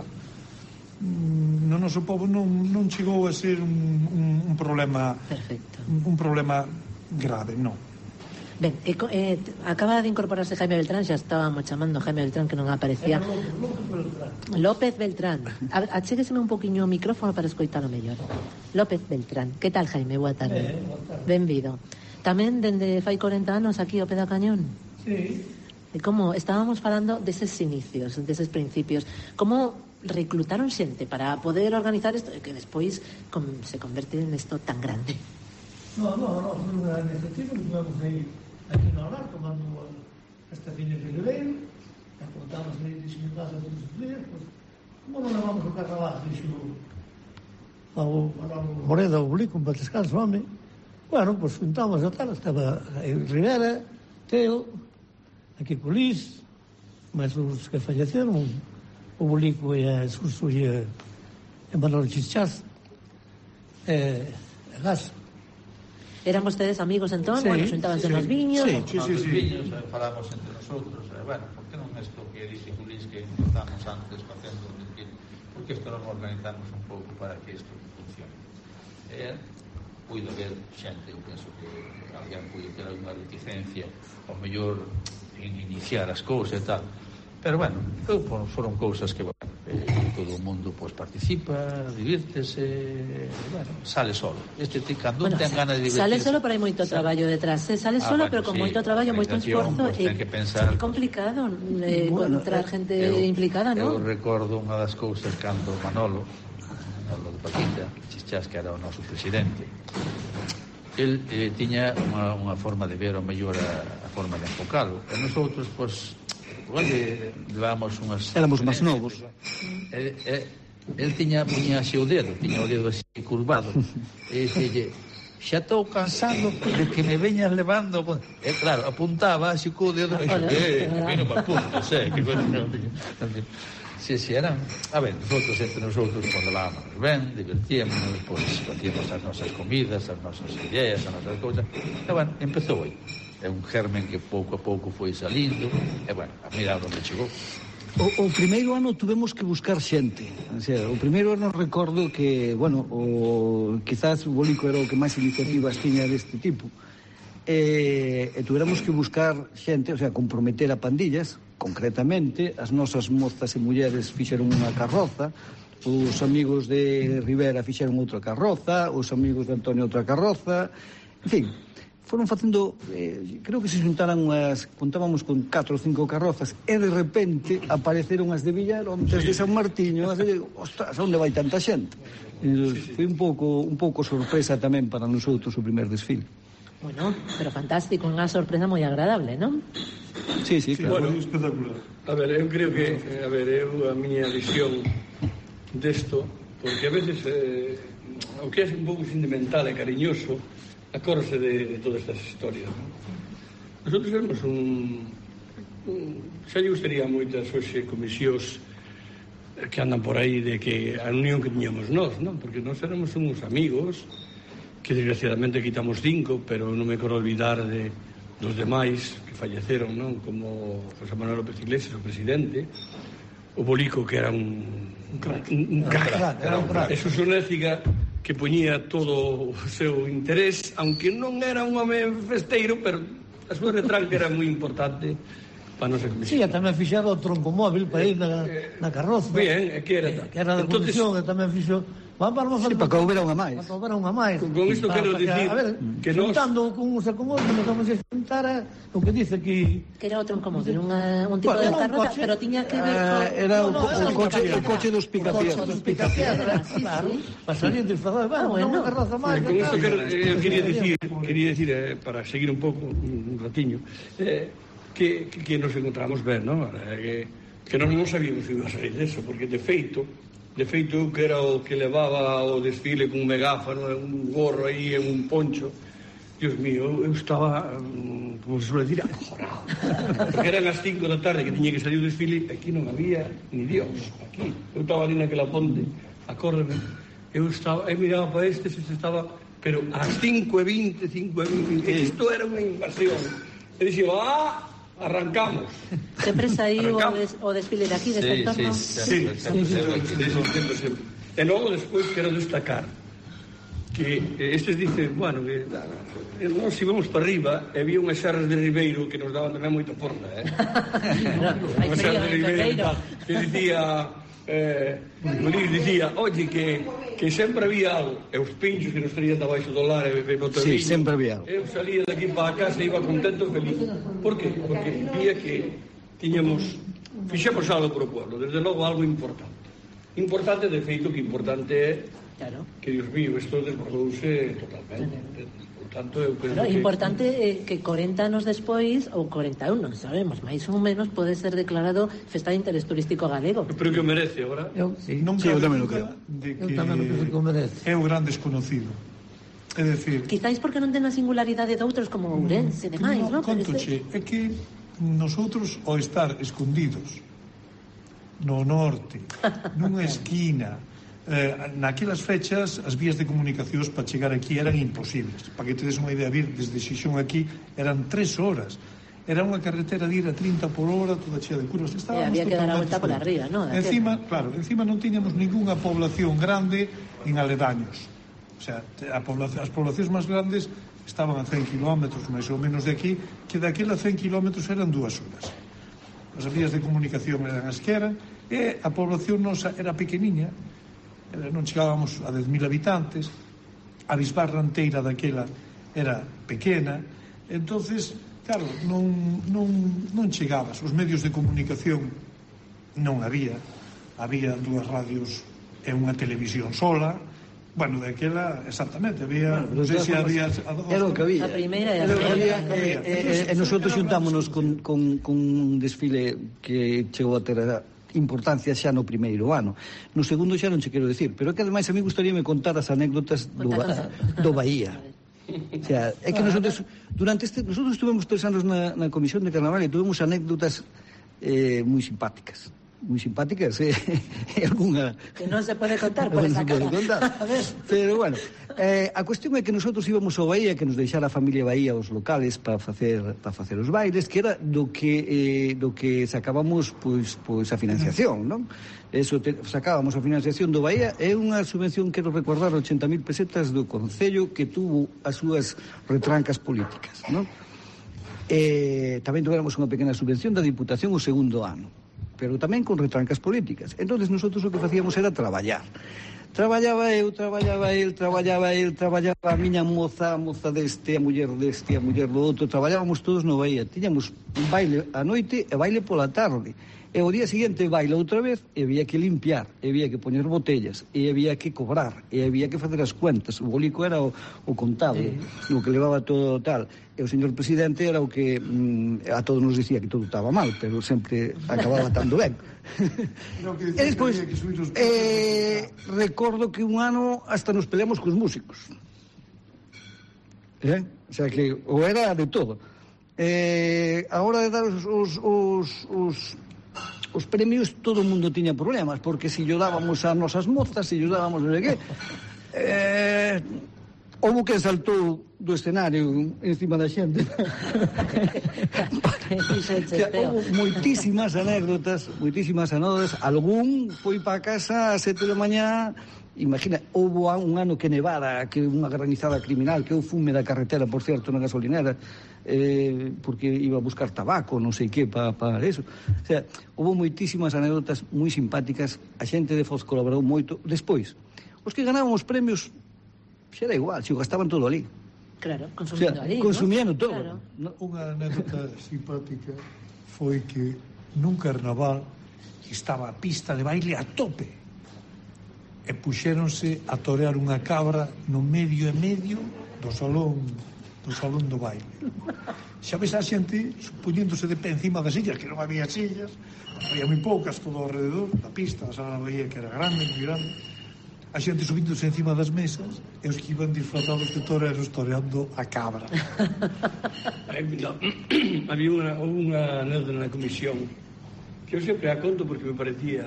No noso pobo non chegou a ser un problema. Perfecto. Un problema grave, non. Ben, acaba de incorporarse Jaime Beltrán, xa estábamos chamando a Jaime Beltrán que non aparecía. López Beltrán. Achégueseme un poquinho o micrófono para escoitalo mellor. López Beltrán. Que tal, Jaime? Boa tarde. Benvido. Tamén dende fai 40 anos aquí ao pé da Cañón. Sí. E como estábamos falando deses inicios, deses principios, como reclutaron xente para poder organizar isto e que despois se converte en isto tan grande. No, foi unha iniciativa que tuvemos aí aquí no Algar, tomando as taciñas de Ribeiro, e contamos aí de xinitadas a todos os días, como non levamos o Carnaval, dixo o Moreda, o Bulico, para descanso, home. Juntamos a tal, estaba Rivera, Teo, aquí Colís, máis os que falleceron, o Bulico e a Suso e Manolo Chichaz, e Gas. Eran vostedes amigos entón? Sí, xuntábanse nos viños? Sí. Nos viños, falamos entre nosotros, por que non isto que dixe Julís que empezamos antes facendo porque isto non organizamos un pouco para que isto funcione. Puido haber xente, eu penso que alguén puido ter alguna reticencia ao mellor en iniciar as cousas e tal, pero foron cousas que todo o mundo participa, divírtese, sale solo. Cando ten ganas de divertirse. Sale solo, pero hai moito traballo detrás. Sale solo, pero con moito traballo, moito esforzo. É complicado encontrar gente implicada, non? Eu recordo unha das cousas cando Manolo de Paquita, Chichás, que era o noso presidente, el tiña unha forma de ver o mellor a forma de enfocalo. E nosotros, levábamos unhas... Éramos máis novos. El puña así o dedo así curvado. E dixelle, xa estou cansado de que me veñas levando... E claro, apuntaba así co dedo. Que non me apunto, que coisa non tiña. Sí, eran... A ver, nosotros condelábamos ben, divertíamos, facíamos as nosas comidas, as nosas ideas, as nosas cousas. E empezou aí. É un germen que pouco a pouco foi salindo, e a mirar onde chegou. O primeiro ano tuvemos que buscar xente. O primeiro ano recordo que, quizás o Bolico era o que máis iniciativas tiña deste tipo. E tuveramos que buscar xente, comprometer a pandillas, concretamente, as nosas mozas e mulleres fixeron unha carroza, os amigos de Rivera fixeron outra carroza, os amigos de Antonio outra carroza, en fin, foron facendo, creo que se xuntaran contábamos con 4 ou 5 carrozas, e de repente apareceron as de Villarontes, de San Martiño, ostras, onde vai tanta xente? Foi un pouco sorpresa tamén para nosotros o primer desfile. Pero fantástico, unha sorpresa moi agradable, non? Sí, claro. Espectacular. A ver, eu creo que, a miña visión desto, porque a veces, o que é un pouco sentimental e cariñoso, acórrese de todas estas historias, non? Nosotros éramos xa lle gustaría moitas hoxe comisións que andan por aí de que a unión que tiñamos nós, non? Porque nós éramos uns amigos que desgraciadamente quitamos 5, pero non me quero olvidar dos demais que falleceron, non? Como José Manuel López Iglesias, o presidente, o Bolico, que era un crack, e Suso Néciga, que poñía todo o seu interés, aunque non era un home festeiro, pero a súa retranca era moi importante para nosa comisión. Sí, tamén fixaba o tronco móvil para ir na carroza. Bien, que era da comisión, que tamén fixo... para que houbera unha máis. Con isto quero dicir que nós... Juntando con uns e con outros, nos vamos a xuntar o que dice que... Que era o tronco móvil, un tipo de carroza, pero tiña que ver con... Era o coche dos picapiedras. Claro, para salir disfrazado. Unha carroza máis. Con isto quería dicir, para seguir un pouco, un ratiño, que nos encontramos ben, non? Que nós non sabíamos que iba a sair deso, porque de feito eu que era o que levaba o desfile con un megáfono, un gorro aí, en un poncho, Dios mío, eu estaba, como se suele decir, ajorado. Porque eran as 5 da tarde que tiña que salir o desfile, aquí non había ni Dios, aquí. Eu estaba ali naquela ponte, acórdame, eu miraba para este estaba, pero ás 5:20, isto era unha invasión. E dixo, arrancamos. Sempre saiu o desfile de aquí, deste entorno? Sí, sempre. E logo, despois, quero destacar que estes dicen, bueno, que nós íbamos para arriba e había unhas xarras de Ribeiro que nos daban tamén moita porta, unhas xarras de Ribeiro que dicía oye, que sempre había algo, e os pinchos que nos traían debaixo do lar e no terreno. Sí, sempre había algo. Eu salía de aquí para a casa e iba contento e feliz. Por qué? Porque vía que fixemos algo por o pueblo, desde logo algo importante, de feito que importante é que, Dios mío, isto desbordouse totalmente. Por tanto, eu penso que... Importante é que 40 anos despois, ou 41, non sabemos, máis ou menos, pode ser declarado Festa de Interés Turístico Galego. Pero que o merece, agora? Eu tamén o creo. Eu tamén o penso que o merece. É o gran desconocido. É dicir... Quizáis porque non ten a singularidade de outros como Ourense e demais, non? Contoche, é que nosotros, ao estar escondidos no norte, nunha esquina, naquelas fechas as vías de comunicacións para chegar aquí eran imposibles. Para que tedes unha idea, vir desde Xixón aquí eran 3 horas. Era unha carretera de ir a 30 por hora, toda chea de curvas. Había que dar a volta por arriba, non? Encima non tiñamos ningunha población grande en aledaños. O sea, as poblacións máis grandes estaban a 100 kilómetros máis ou menos de aquí, que daquela 100 kilómetros eran 2 horas. As vías de comunicación eran as que eran, e a población nosa era pequeniña, non chegábamos a 10.000 habitantes, a Bisbarra inteira daquela era pequena, entonces, claro, non chegabas. Os medios de comunicación non había 2 radios e unha televisión sola. Bueno, daquela, exactamente, había, non sei se había... Era o que había. A primeira e a E nosotros xuntámonos con un desfile que chegou a ter importancia xa no primeiro ano. No segundo xa non che quero decir, pero é que ademais a mí gustaríame contar as anécdotas do Bahía. O sea, é que nosotros estuvemos 3 anos na Comisión de Carnaval e tuvemos anécdotas moi simpáticas. Moi simpáticas, alguna... Que non se pode contar por esa cara. Pero, bueno, a cuestión é que nosotros íbamos ao Bahía, que nos deixara a familia Bahía os locales para facer os bailes, que era do que sacábamos pois a financiación, non? Sacábamos a financiación do Bahía, é unha subvención, quero recordar, 80.000 pesetas do Concello que tuvo as súas retrancas políticas, non? Tamén tivemos unha pequena subvención da Diputación o segundo ano, pero tamén con retrancas políticas. Entonces nosotros o que facíamos era traballar. Traballaba el, traballaba a miña moza deste, a muller deste, a muller do outro, traballábamos todos no Bahía. Tiñamos un baile a noite e baile pola tarde. E o día seguinte baile outra vez e había que limpiar, e había que poñer botellas, e había que cobrar, e había que facer as cuentas. O bolico era o contable, o que levaba todo tal. E o señor presidente era o que a todos nos dicía que todo estaba mal, pero sempre acababa estando ben. E despois recordo que un ano hasta nos peleamos cos músicos. O sea que o era de todo. A hora de dar os premios todo o mundo tiña problemas, porque se lle dábamos a nosas mozas, se lle dábamos non sei que, houbo que saltou do escenario encima da xente. Houbo moitísimas anécdotas, algún foi para casa a 7 da mañá. Imagina, houbo un ano que nevara, que unha granizada criminal, que eu fume da carretera, por certo, na gasolinera, porque iba a buscar tabaco, non sei que, para eso. O sea, houbo moitísimas anécdotas moi simpáticas, a xente de Foz colaborou moito. Despois, os que ganábamos premios, xa era igual, se o gastaban todo ali. Claro, consumindo ali, consumiendo todo. Claro. Unha anécdota simpática foi que nun carnaval estaba a pista de baile a tope e puxéronse a torear unha cabra no medio do salón do salón do baile. Xa ves a xente poñéndose de pé encima das sillas, que non había sillas, había moi poucas todo alrededor da pista, a sala veía que era grande, moi grande, a xente subíndose encima das mesas e os que iban disfrazados de toreros toreando a cabra. Había unha anécdota na comisión que eu sempre a conto porque me parecía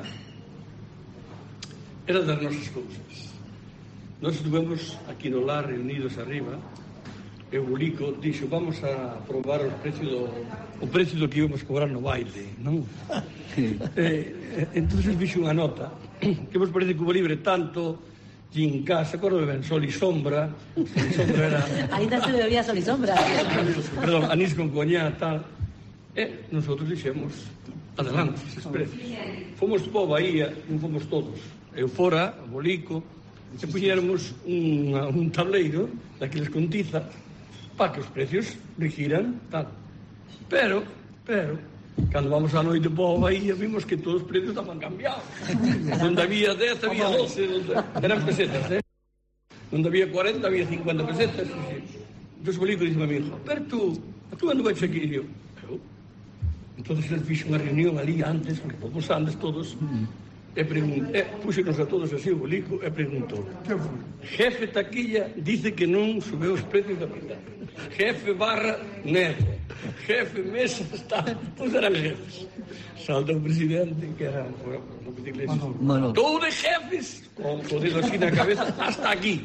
era das nosas cousas. Nós estuvemos aquí no lar reunidos arriba e o Bolico dixo vamos a probar o precio do que íbamos cobrar no baile, non? Entonces dixo unha nota que vos parece que Cuba Libre tanto e en casa, acordo ben, Sol e Sombra era... Ainda se bebía Sol e Sombra. Perdón, anís con coñá, tal. E nosotros dixemos adelante, eses precios. Fomos po Bahía, non fomos todos. Eu fora, o Bolico, e puñéramos un tableiro daqueles con tiza para que os precios rigiran, tal. Pero, cando vamos á noite po Bahía, vimos que todos os precios estaban cambiados. Onde había 10, había 12, eran pesetas, Onde había 40, había 50 pesetas. Entón o Bolico dice a mi hijo, pero tú cando vais aquí? E eu, entón ele fixo unha reunión ali antes, porque fomos antes todos, e púxenos a todos así o Bolico e preguntou, jefe taquilla dice que non subeu os precios da mitad, jefe barra neto, jefe mesa está, todos eran jefes. Salta o presidente que era Manolo. Todo de jefes con o dedo así na cabeza hasta aquí,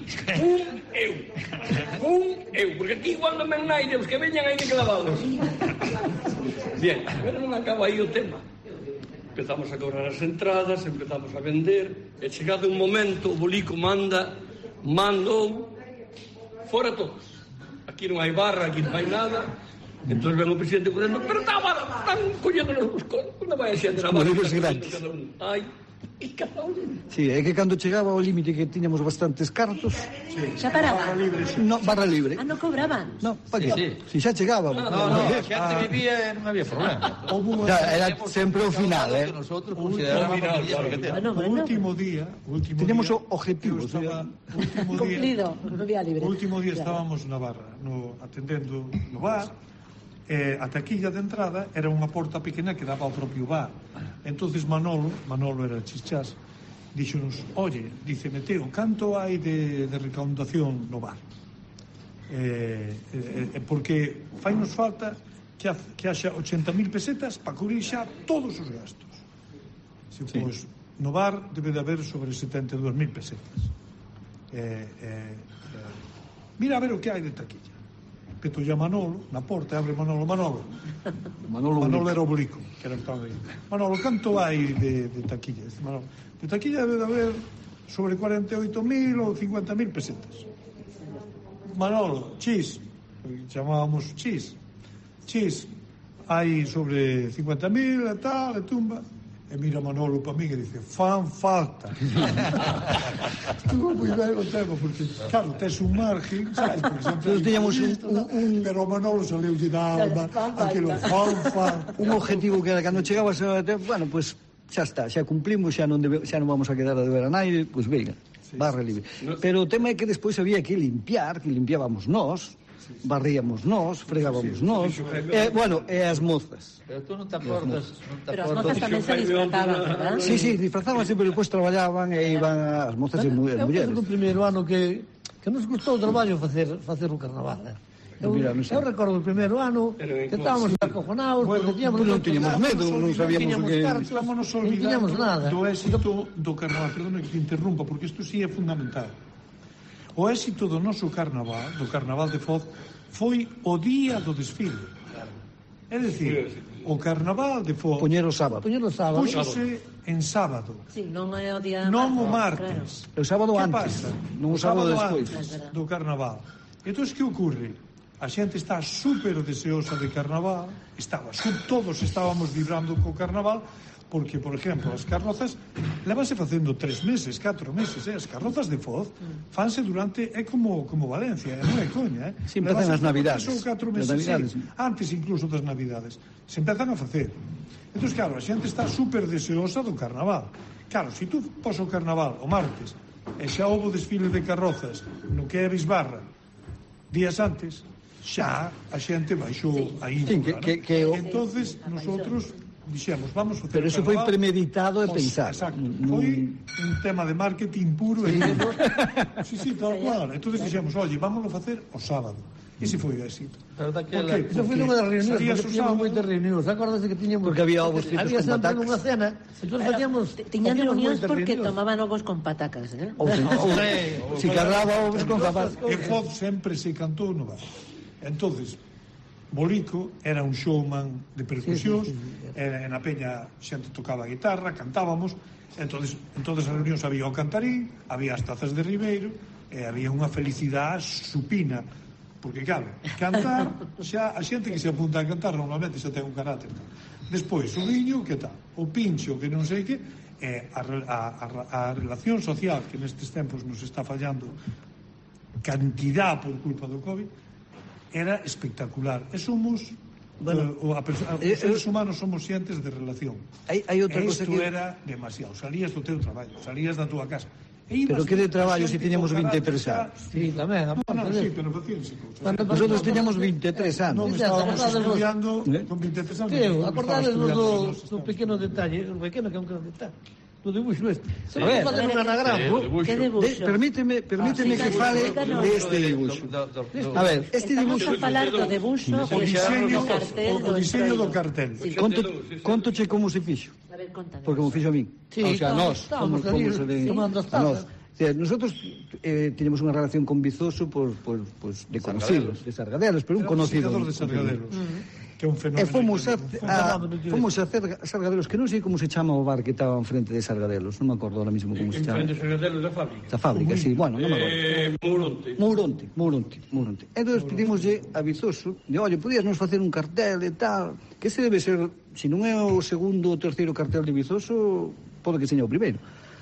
eu, porque aquí igual non ven naide, os que veñan hai que clavados. Bien, pero non acaba aí o tema. Empezamos a cobrar as entradas, empezamos a vender, e chegado un momento o Bolico mandou fora todos. Aquí non hai barra, aquí non hai nada. Entón ven o presidente correndo, pero están colléndonos os colos, onde vai a xente na barra? Ai, e cada un. Sí, é que cando chegaba ao límite que tiñamos bastantes cartos, xa paraba? No, barra libre. Ah, non cobraban? No, para que? Si xa chegábamos. No, a xente vivía e non había problema. Era sempre o final, Nosotros considerábamos o último día teníamos objetivos. Cumplido, vía libre. O último día estábamos na barra, atendendo no bar. A taquilla de entrada era unha porta pequena que daba ao propio bar. Entonces Manolo era chichás, díxonos, oye, dice Meteo, canto hai de recaudación no bar? Porque fainos falta que haxa 80.000 pesetas para cubrir xa todos os gastos. Pois no bar debe de haber sobre 72.000 pesetas. Mira a ver o que hai de taquilla. Petolla Manolo, na porta, abre Manolo era o Bolico, que era o que estaba aí. Manolo, canto hai de taquilla? Dice Manolo, de taquilla debe de haber sobre 48.000 ou 50.000 pesetas. Manolo, chis, chamábamos chis, hai sobre 50.000 e tal, e tumba. E mira Manolo para mí e dice, fan falta. Estuvo moi ben o tema, porque, claro, tes un margen, sabes, porque sempre teníamos pero Manolo saleu de alma, aquilo, fan falta. Un objetivo que era cando chegabas, bueno, pues xa está, xa cumplimos, xa non vamos a quedar a deber a naide, pues venga, barra libre. Pero o tema é que despois había que limpiar, que limpiábamos nós, barríamos nós, fregábamos nós, e as mozas. Pero tú non te acordas... Pero as mozas tamén se disfrazaban, verdad? Sí, disfrazábanse, pero depois traballaban e iban as mozas e mulleres. Eu penso que o primeiro ano que nos custou o traballo facer o carnaval, Eu recordo o primeiro ano que estábamos acojonados porque non tiñamos medo, non sabíamos o que... Non tiñamos nada. Do éxito do carnaval, perdona que te interrumpa, porque isto sí é fundamental. O éxito do noso carnaval, do Carnaval de Foz, foi o día do desfile. É dicir, o Carnaval de Foz... Poñer o sábado. Púxose en sábado. Sí, non é o día... Non o martes. O sábado antes. Non o sábado despois. Do Carnaval. Entón, que ocorre? A xente está super deseosa de Carnaval, todos estábamos vibrando co Carnaval, porque, por exemplo, as carrozas levanse facendo 3 meses, 4 meses, as carrozas de Foz fanse durante, é como Valencia, non é coña, Si empezan as Navidades. 3 ou 4 meses, antes incluso das Navidades, se empezan a facer. Entón, claro, a xente está super deseosa do Carnaval. Claro, se tú pos o Carnaval o martes, e xa houve desfile de carrozas no que é Bisbarra, días antes, xa a xente baixou a ínfula, entonces nosotros dixemos, vamos a facer pero eso foi premeditado e pensado. Exacto, foi un tema de marketing puro e duro. Sí, tal cual. Entonces dixemos, oye, vámonos a facer o sábado. Ese foi o éxito. Eso foi nunha das reunións, porque tiñamos moitas reunións. Acordase que tiñamos... Porque había ovos fritos con sempre patacas. nunha cena, entón facíamos... Tiñan reunións porque tomaban ovos con patacas, eh? Si cargaba ovos con patacas. E Foz sempre se cantou no bar. Entonces, Bolico era un showman de percusións, en a peña xente tocaba a guitarra, cantábamos, entonces as reunións había o cantarín, había as tazas de Ribeiro, e había unha felicidade supina, porque claro, cantar, xa a xente que se apunta a cantar normalmente xa ten un carácter. Despois, o viño, que tal? O pincho, que non sei que, a relación social que nestes tempos nos está fallando cantidad por culpa do COVID, era espectacular. E somos, os seres humanos somos xentes de relación. Hai outra cosa que... era demasiado. Salías do teu traballo, salías da túa casa. Pero que de traballo se tiñamos 23 anos? Sí, tamén. Sí, pero facíanse cousas. Nosotros tiñamos 23 anos. Non estábamos estudiando con 23 anos. Acordades do pequeno detalle, o pequeno que é un pequeno detalle. Do dibuixo este. Se non facer un anagrama. Que dibuixo? Permíteme que fale deste dibuixo. A ver, este dibuixo... Vamos a falar do dibuixo o diseño do cartel. Contoche como se fixo. A ver, contanos. Porque como fixo a min. O sea, nós, como se tomando as tazas. Nosotros teníamos unha relación con Vizoso de conocidos, de Sargadelos, pero un conocido de Sargadelos, que é un fenómeno. E fomos a Sargadelos, que non sei como se chama o bar que estaba enfrente de Sargadelos, non me acordo ahora mismo como se chama. Enfrente de Sargadelos da fábrica. Da fábrica, sí, bueno, non me acordo. Mouronte. Entón pedimoslle a Vizoso, oye, podías nos facer un cartel e tal, que ese debe ser, se non é o segundo ou terceiro cartel de Vizoso, pode que seña o primeiro.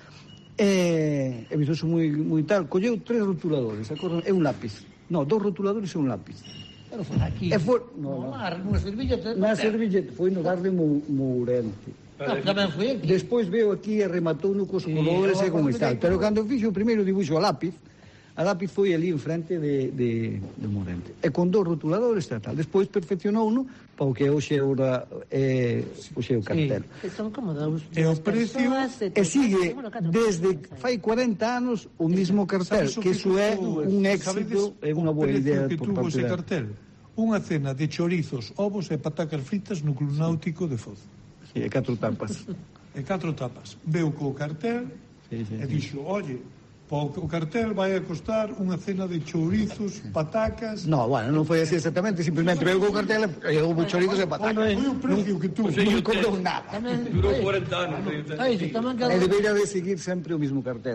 E Vizoso moi tal, colleu 3 rotuladores, é un lápiz. No, 2 rotuladores e un lápiz. Pero foi aquí. Nunha servilleta. Na servilleta, foi no bar de Mourente. Tamén foi aquí. Despois veo aquí e rematou no cos colores e con tal. Pero cando fixo o primeiro dibuixo a lápiz foi ali enfrente de Mourente. E con 2 rotuladores e tal. Despois perfeccionou uno para o que hoxe é o cartel. Que son como dous. E o precio... E sigue desde fai 40 anos o mismo cartel, que iso é un éxito, é unha boa idea por parte ese cartel. Unha cena de chorizos, ovos e patacas fritas no Club Náutico de Foz. Sí, e 4 tapas. Veu co cartel e dixo, oye, o cartel vai a costar unha cena de chourizos, patacas... No, bueno, non foi así exactamente, simplemente veu co cartel e houve chourizos e patacas. Foi o precio que tuvo. Non me cobrou nada. Durou 40 anos. E debería de seguir sempre o mismo cartel.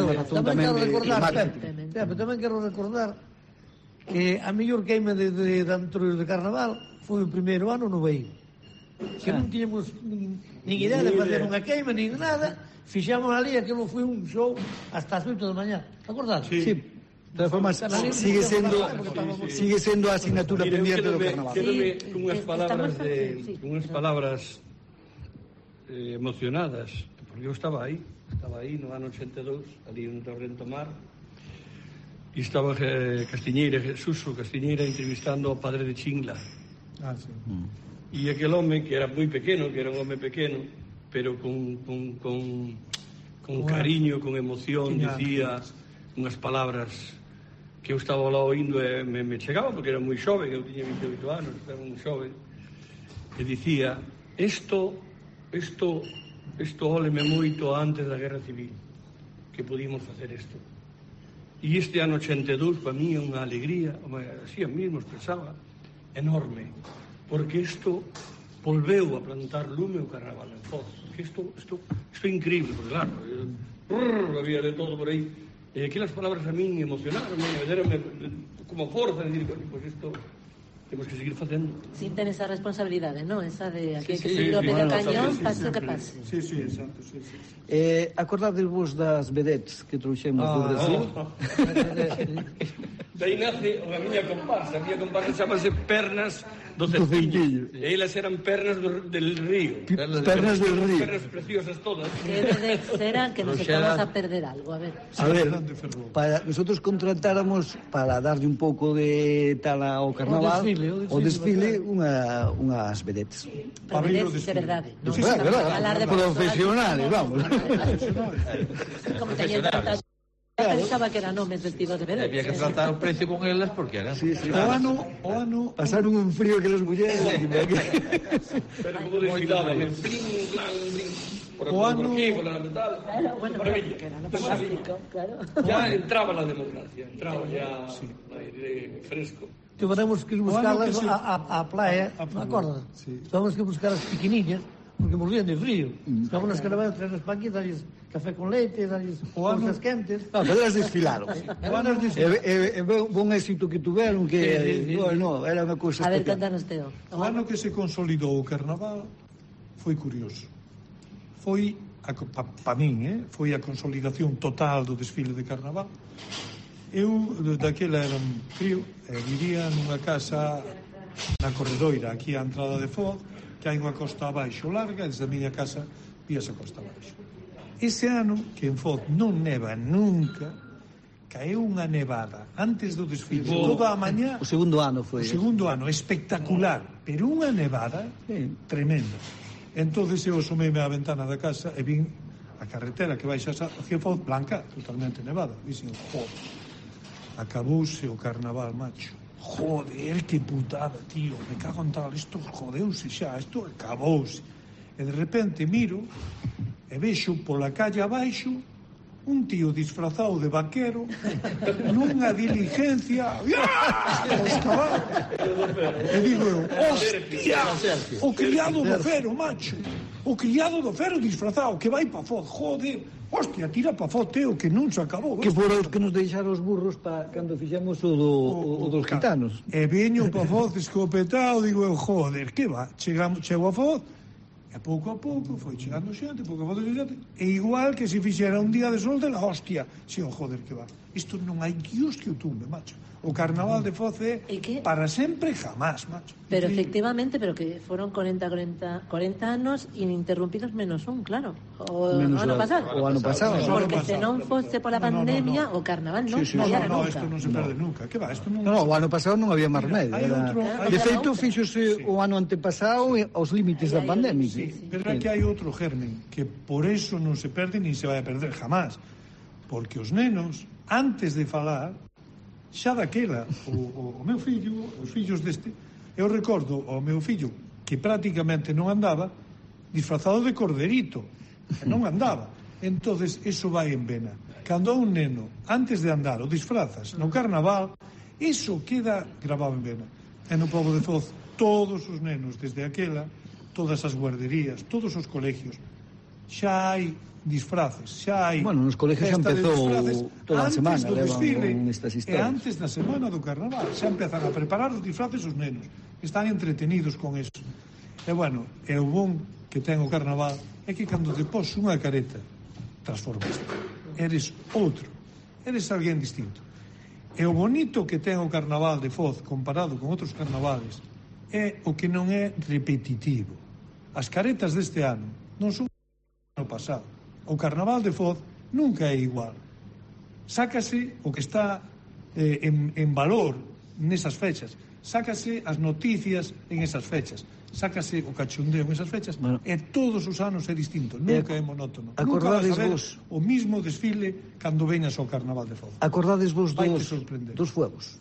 Tamén quero recordar que a mellor queima de Antroios de Carnaval foi o primeiro ano no Beiro. Que non tiñamos nin idea de fazer unha queima, nin nada... Fixamos ali, aquilo foi un show hasta as 8 da mañá. Acordás? Sí. De todas formas, sigue sendo a asignatura pendiente do Carnaval. Quédome unhas palabras emocionadas, porque eu estaba aí no ano 82, ali no Torrento Mar, e estaba Suso Castiñeira entrevistando ao padre de Chingla. E aquel home que era moi pequeno, que era un home pequeno, pero con cariño, con emoción, dicía unhas palabras que eu estaba lá oindo e me chegaba, porque era moi xoven, eu tiña 28 anos, era un xoven, e dicía, isto óleme moito antes da Guerra Civil, que podíamos facer isto. E este ano 82, para mí, é unha alegría, así a mismo expresaba, enorme, porque isto volveu a plantar lume o Carnaval en Foz. Isto é increíble, porque claro, había de todo por aí. E aquelas palabras a min emocionaron, deronme como forza, de dicir, pues isto temos que seguir facendo. Sinten esa responsabilidade, non? Esa de aquí hai que seguir ao pé do cañón, pase o que pase. Sí, exacto. Acordades vos das vedettes que trouxemos do Brasil? Daí nace a miña comparsa chamase Pernas Docinquillo. E elas eran pernas del río. Pernas del río. Pernas preciosas todas. Que será que nos estamos a perder algo, a ver. Para nosotros contratáramos para darlle un pouco de tal ao carnaval, o desfile unhas vedetes. Pero vedetes de verdade. Sí, verdade. Profesionales, vamos. Como teñen tantas... Pensaba que eran homes vestidos de vedetes. Había que tratar o precio con elas porque eran... Sí. O ano pasaron un frío que las mulleres... Pero como desfilaban, en brin, O ano... Bueno, que era fantástico, claro. Ya entraba la democracia, entraba ya aire fresco. Tivemos que ir buscarlas á playa, ¿me acordas? Tivemos que buscar as pequeniñas, porque morrían de frío. Estaban nas caravanas, traen as panquis, darles café con leite, darles bolsas quentes. Pero elas desfilaron. É bon éxito que tuveron, que era unha cousa especial. A ver, cantanos, Teo. O ano que se consolidou o carnaval foi curioso. Foi, para min, foi a consolidación total do desfile de carnaval. Eu, daquela era un crío, vivía nunha casa na Corredoira, aquí á entrada de Foz, que hai unha costa abaixo larga, desde a miña casa víase a costa abaixo. Ese ano, que en Foz non neva nunca, caeu unha nevada antes do desfile, toda a mañá. O segundo ano foi. O segundo ano, espectacular, pero unha nevada tremenda. Entonces eu asomei-me á ventana da casa e vin a carretera que baixa hacia Foz blanca, totalmente nevada. Dixen, joder, acabouse o carnaval, macho. Joder, que putada, tío, me cago en tal, isto jodeuse xa, isto acabouse. E de repente miro e vexo pola calle abaixo un tío disfrazado de vaquero nunha diligencia os cabalos. E digo eu, hostia, o criado do Fero, macho, o criado do Fero disfrazado que vai pa Foz, joder, hostia, tira pa Foz, Teo, que non se acabou. Que foron os que nos deixaron os burros cando fixemos o dos gitanos. E veño pa Foz escopetado, digo eu, joder, que va, chego a Foz. E pouco a pouco foi chegando xente, pouco a pouco xente, e igual que se fixera un día de sol de la hostia, si, joder, que va. Isto non hai Dios que o tumbe, macho. O carnaval de Foz é para sempre jamás, macho. Pero efectivamente, pero que foron 40 anos ininterrumpidos menos un, claro. O ano pasado. O ano pasado. Porque se non fose pola pandemia, o carnaval non fallara nunca. Isto non se perde nunca. Que va, isto non... No, o ano pasado non había máis remedio. De feito, fixose o ano antepasado aos límites da pandemia. Pero é que hai outro germen, que por eso non se perde nin se vai a perder jamás. Porque os nenos, antes de falar, xa daquela, o meu fillo, os fillos deste, eu recordo ao meu fillo que prácticamente non andaba disfrazado de corderito, que non andaba. Entonces, eso vai en vena. Cando a un neno, antes de andar, o disfrazas no carnaval, eso queda grabado en vena. E no pobo de Foz, todos os nenos, desde aquela, todas as guarderías, todos os colegios, xa hai disfraces, xa hai... Bueno, nos colegios xa empezou toda a semana, levan estas e historias. antes da semana do carnaval xa empezan a preparar os disfraces os nenos, están entretenidos con eso. E bueno, é o bon que ten o carnaval é que cando te pos unha careta transformaste, eres outro, eres alguén distinto. E o bonito que ten o carnaval de Foz comparado con outros carnavales é o que non é repetitivo. As caretas deste ano non son o pasado. O carnaval de Foz nunca é igual. Sácase o que está en valor nesas fechas. Sácase as noticias en esas fechas. Sácase o cachondeo en esas fechas. Bueno, e todos os anos é distinto. Nunca é monótono. Nunca vas a ver o mismo desfile cando veñas ao carnaval de Foz. Acordades vos dos fuegos?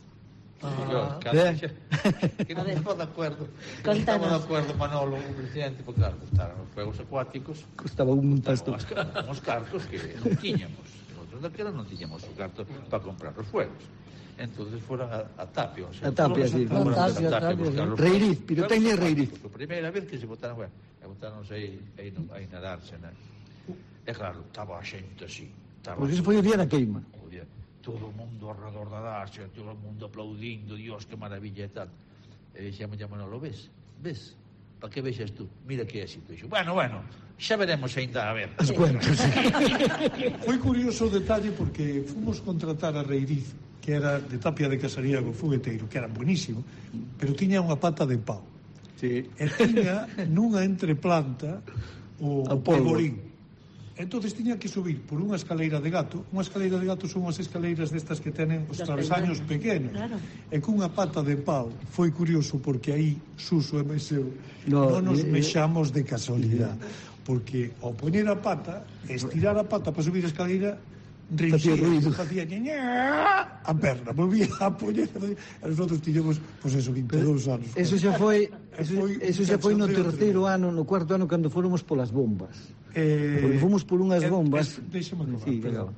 Que non estamos de acuerdo. Estamos de acuerdo, Manolo, o presidente, porque claro, gustaron os fuegos acuáticos. Costaba un pasto. Os cartos que non tiñamos. Nosotros daquela non tiñamos os cartos para comprar os fuegos. Entonces foron a Tapia. A Tapia, sí. Reiriz, pirotecnia Reiriz. A primeira vez que se botaron, e botáronse aí nadarse, né? E claro, estaba a xente así. Porque iso foi o día da queima. Todo o mundo alrededor da darse, todo o mundo aplaudindo, Dios, que maravilla e tal. E dixemos a Manolo, ves? Para que vexas tú? Mira que éxito. Dixo, bueno, xa veremos ainda, a ver. Foi curioso o detalle porque fomos contratar a Reiriz, que era de Tapia de Casariego, fogueteiro, que era buenísimo, pero tiña unha pata de pau. Sí. E tiña nunha entreplanta o polvorín. Entonces tiña que subir por unha escaleira de gato. Unha escaleira de gato son as escaleiras destas que tenen os travesaños pequenos. Claro. E cunha pata de pau. Foi curioso porque aí Suso e Meseu non nos mexamos de casualidade. Porque ao poñer a pata, estirar a pata para subir a escaleira, facía a perna, volvía a poñer, e nosotros tiñamos, pois eso, 22 anos. Eso xa foi no terceiro ano, no cuarto ano, cando fomos polas bombas. Porque fomos por unhas bombas. Deixame acabar, sí, perdón.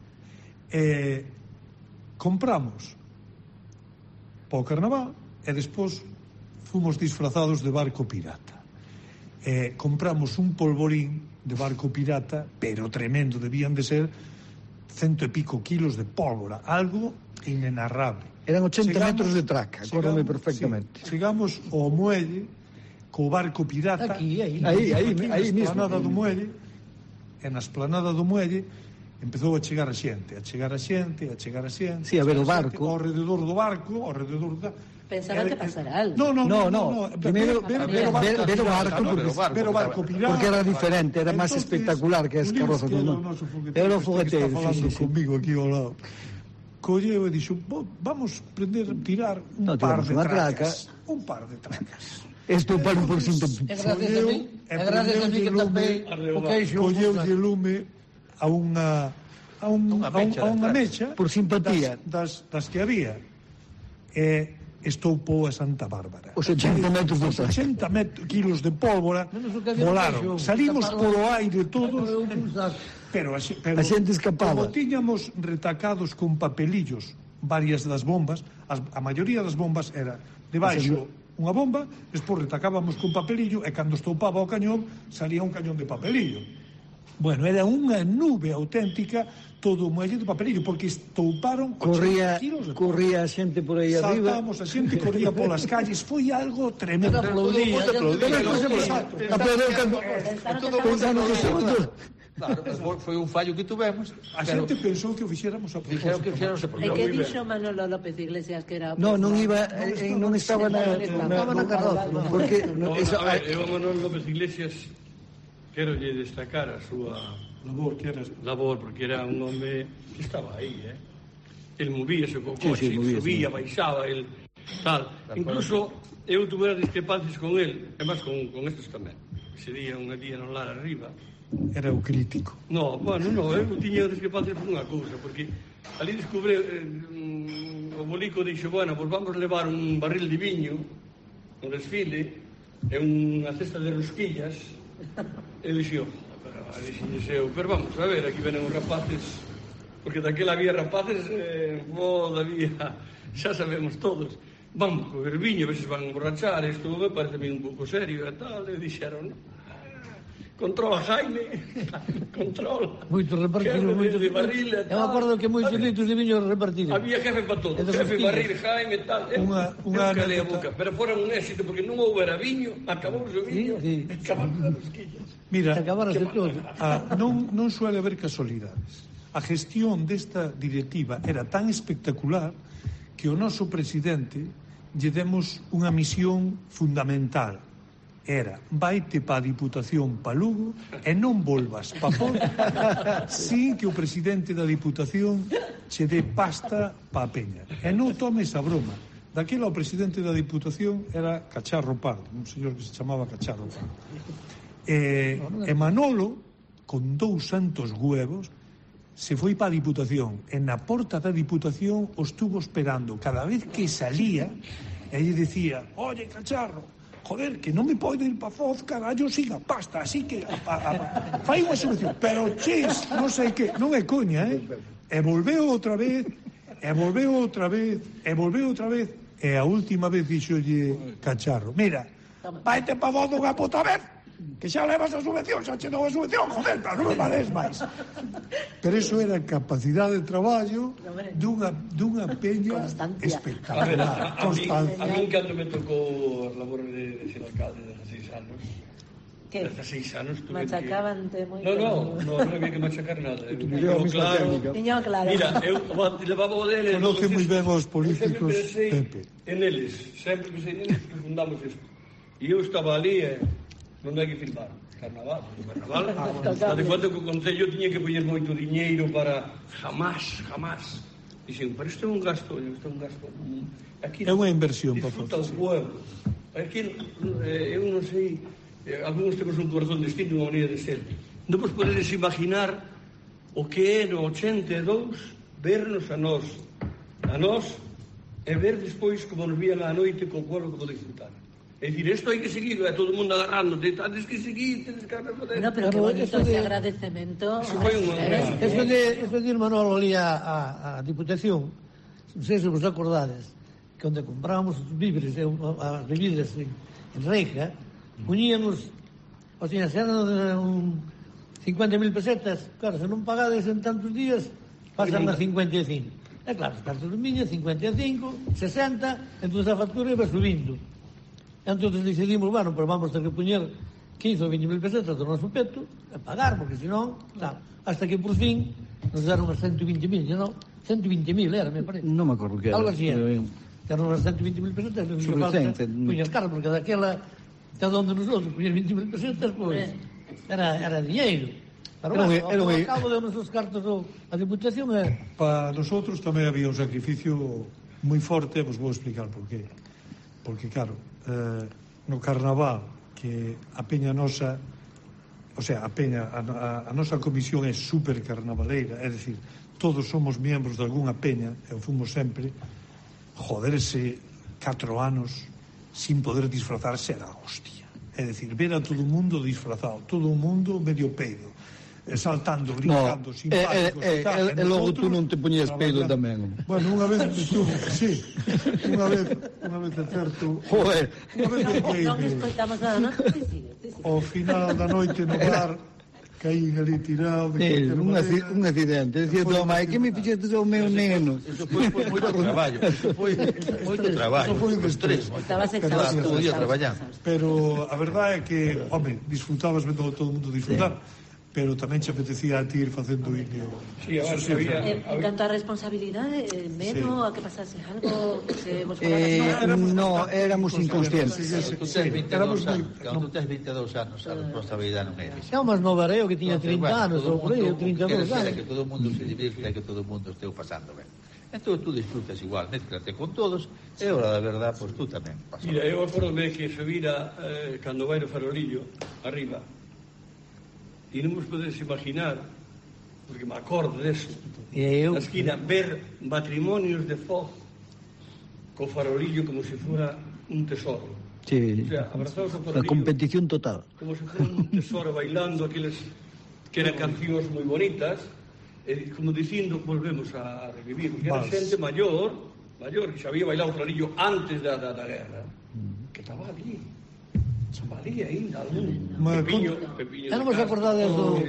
Compramos para o carnaval e despois fomos disfrazados de barco pirata. Compramos un polvorín de barco pirata, pero tremendo, debían de ser 100 e pico kilos de pólvora, algo inenarrable. Eran 80 metros de traca, acórdame perfectamente. Sí, chegamos ao muelle co barco pirata, aí na mismo. esplanada do muelle, e na esplanada do muelle empezou a chegar a xente. Sí, a ver o barco. Ao rededor do barco, ao rededor da... Pensaban que pasara algo. No. Primeiro ver o barco pirata. Porque era diferente, era máis espectacular que as carrozas. Era o fogueteiro. Está falando conmigo aquí ao lado. Colleu e dixo, vamos tirar un par de tracas. Un par de tracas. Esto para un por cinto. É gracias a mí que tapei o queixo. Colleu de lume a unha mecha por simpatía das que había. E estoupou a Santa Bárbara. Os 80 metros de 80 kilos de pólvora volaron. Salimos polo aire todos, pero a xente escapaba. Como tiñamos retacados con papelillos varias das bombas, a maioría das bombas era debaixo unha bomba, despois retacábamos con papelillo e cando estoupaba o cañón salía un cañón de papelillo. Bueno, era unha nube auténtica, todo o muelle de papelillo, porque estouparon 80 kilos de pólvora. Corría a xente por aí arriba. Saltamos, a xente corría polas calles, foi algo tremendo. Claro, foi un fallo que tuvemos. A xente pensou que o fixéramos a propósito. E que dixo Manolo López Iglesias que era... Non estaba na carroza. Porque eu a Manolo López Iglesias quero lle destacar a súa labor, porque era un home que estaba aí, el movíase co coche, subía, baixaba, el tal. Incluso eu tuvera discrepancias con el, e máis con estes tamén. Ese día, unha día no lar arriba, era o crítico. No, eu tiña discrepancias por unha cousa, porque ali descubre o bolico dixo, pues vamos levar un barril de viño, un desfile, e unha cesta de rosquillas, e dixo, pero vamos a ver, aquí venen os rapaces, porque daquela había rapaces, todavía, xa sabemos todos, vamos coger viño, a veces van a emborrachar, isto me parece un pouco serio e tal, e dixeron, controla, Jaime, controla. Moito repartido, moito de barril e tal. Eu me acordo que moitos litros de viño repartido. Había jefe para todo, jefe, barril, Jaime, tal. Unha calea boca, pero fora un éxito, porque non houbera viño, acabou o viño, acabaron as rosquillas. Mira, non suele haber casualidades. A gestión desta directiva era tan espectacular que o noso presidente lle demos unha misión fundamental. Era, vaite pa Diputación pa Lugo e non volvas pa Foz sin que o presidente da Diputación che dé pasta pa Peña. E non tomes a broma. Daquela o presidente da Diputación era Cacharro Pardo, un señor que se chamaba Cacharro Pardo. E Manolo, con 200 huevos, se foi pa Diputación. E na porta da Diputación o estuvo esperando. Cada vez que salía, e lle decía, oye, Cacharro, joder, que non me podo ir pa Foz, carallo, siga pasta, así que fai unha solución, pero chis, non sei que, non é coña, e volveu outra vez, e a última vez dixolle Cacharro, mira, vaite pa Foz dunha puta vez, que xa levas a subvención, xa che dou a subvención, joder, pero non me vales máis. Pero iso era capacidade de traballo dunha peña espectacular. A min cando me tocou as labores de ser alcalde de 16 anos, Que? 16 anos tuve Machacábante moito. Non había que machacar nada. Tiño claro. Mira, eu levaba o dele. Conoce moi ben os políticos, Pepe. En eles, sempre que sei neles, que fundamos isto. E eu estaba ali non hai que filmar. Carnaval. Está de conta que o Concello tiña que poñer moito diñeiro para jamás. Dixen, pero isto é un gasto, Aquí é unha inversión para disfruta o pueblo. Aquí, eu non sei, algúns temos un corazón distinto, unha maneira de ser. Non vos podedes imaginar o que é no 82 vernos a nós e ver despois como nos vían á noite co pueblo como disfrutar. É dicir, isto hai que seguir, é todo o mundo agarrándote, tens que seguir, tens que poder... No, pero que bonito ese agradecemento. Eso de ir Manolo ali a Diputación, non sei se vos acordades, que onde comprábamos os víveres, as bebidas en Reija, poñíamos, o sea, se eran 50.000 pesetas, claro, se non pagades en tantos días, pasan a 55. E claro, as cartas de miña, 55, 60, entón a factura iba subindo. Entón decidimos, bueno, pues vamos ter que poñer 15 ou 20.000 pesetas do noso peto e pagar, porque senón, claro, hasta que por fin nos deron as 120.000, non? 120.000 era, me parece. Non me acordo que era. Algo así era. Deron as 120.000 pesetas, non me falta poñer caro, porque daquela, cada onde nosotros poñer 20.000 pesetas, pois, era diñeiro. Pero bueno, ao cabo de nosos cartos a Diputación Para nosotros tamén había un sacrificio moi forte, vos vou explicar por qué. Porque, claro, no Carnaval, que a peña nosa, o sea, a nosa comisión é super carnavaleira, é dicir, todos somos miembros de algunha peña, e fomos sempre, ese 4 anos sin poder disfrazarse era hostia. É dicir, ver a todo o mundo disfrazado, todo o mundo medio peido, saltando, brincando, simpáticos e logo tú non te poñías peido tamén. Bueno, unha vez sí, unha vez é certo. Joder. Non escoitamos nada, non? Ao final da noite no bar caí ali tirado un accidente, decía tua mãe, que me fixeste ao meu neno? Eso foi moito traballo, eso foi un estrés. Estabas exhausto. Todo o día traballando. Pero a verdade é que, home, disfrutabas vendo todo o mundo disfrutar, pero tamén che apetecía a ti ir facendo indio. Sí, había... En canto a responsabilidade, menos a que pasase algo que se vos no, éramos inconscientes. Cando tu tes 22 anos, a responsabilidade non é. É o máis novareo que tiña 30 anos, ou por aí, 32 anos. Que todo o mundo se divirta, que todo o mundo esteu pasando ben. Entón tú disfrutas igual, mézclate con todos, e ahora, da verdad, pois tú tamén pasas. Mira, eu acordome que se vira cando vai no farolillo, arriba, e non vos podedes imaginar, porque me acordo deso, na esquina, ver matrimonios de Foz co farolillo como se fora un tesoro. Sí, o sea, abrazados ao farolillo, a competición total. Como se fora un tesoro bailando aqueles que eran cancións moi bonitas, como dicindo, volvemos a revivir, porque era xente maior, que xa había bailado o farolillo antes da guerra, que estaba ali. Valía ainda Pepiño. Non vos acordades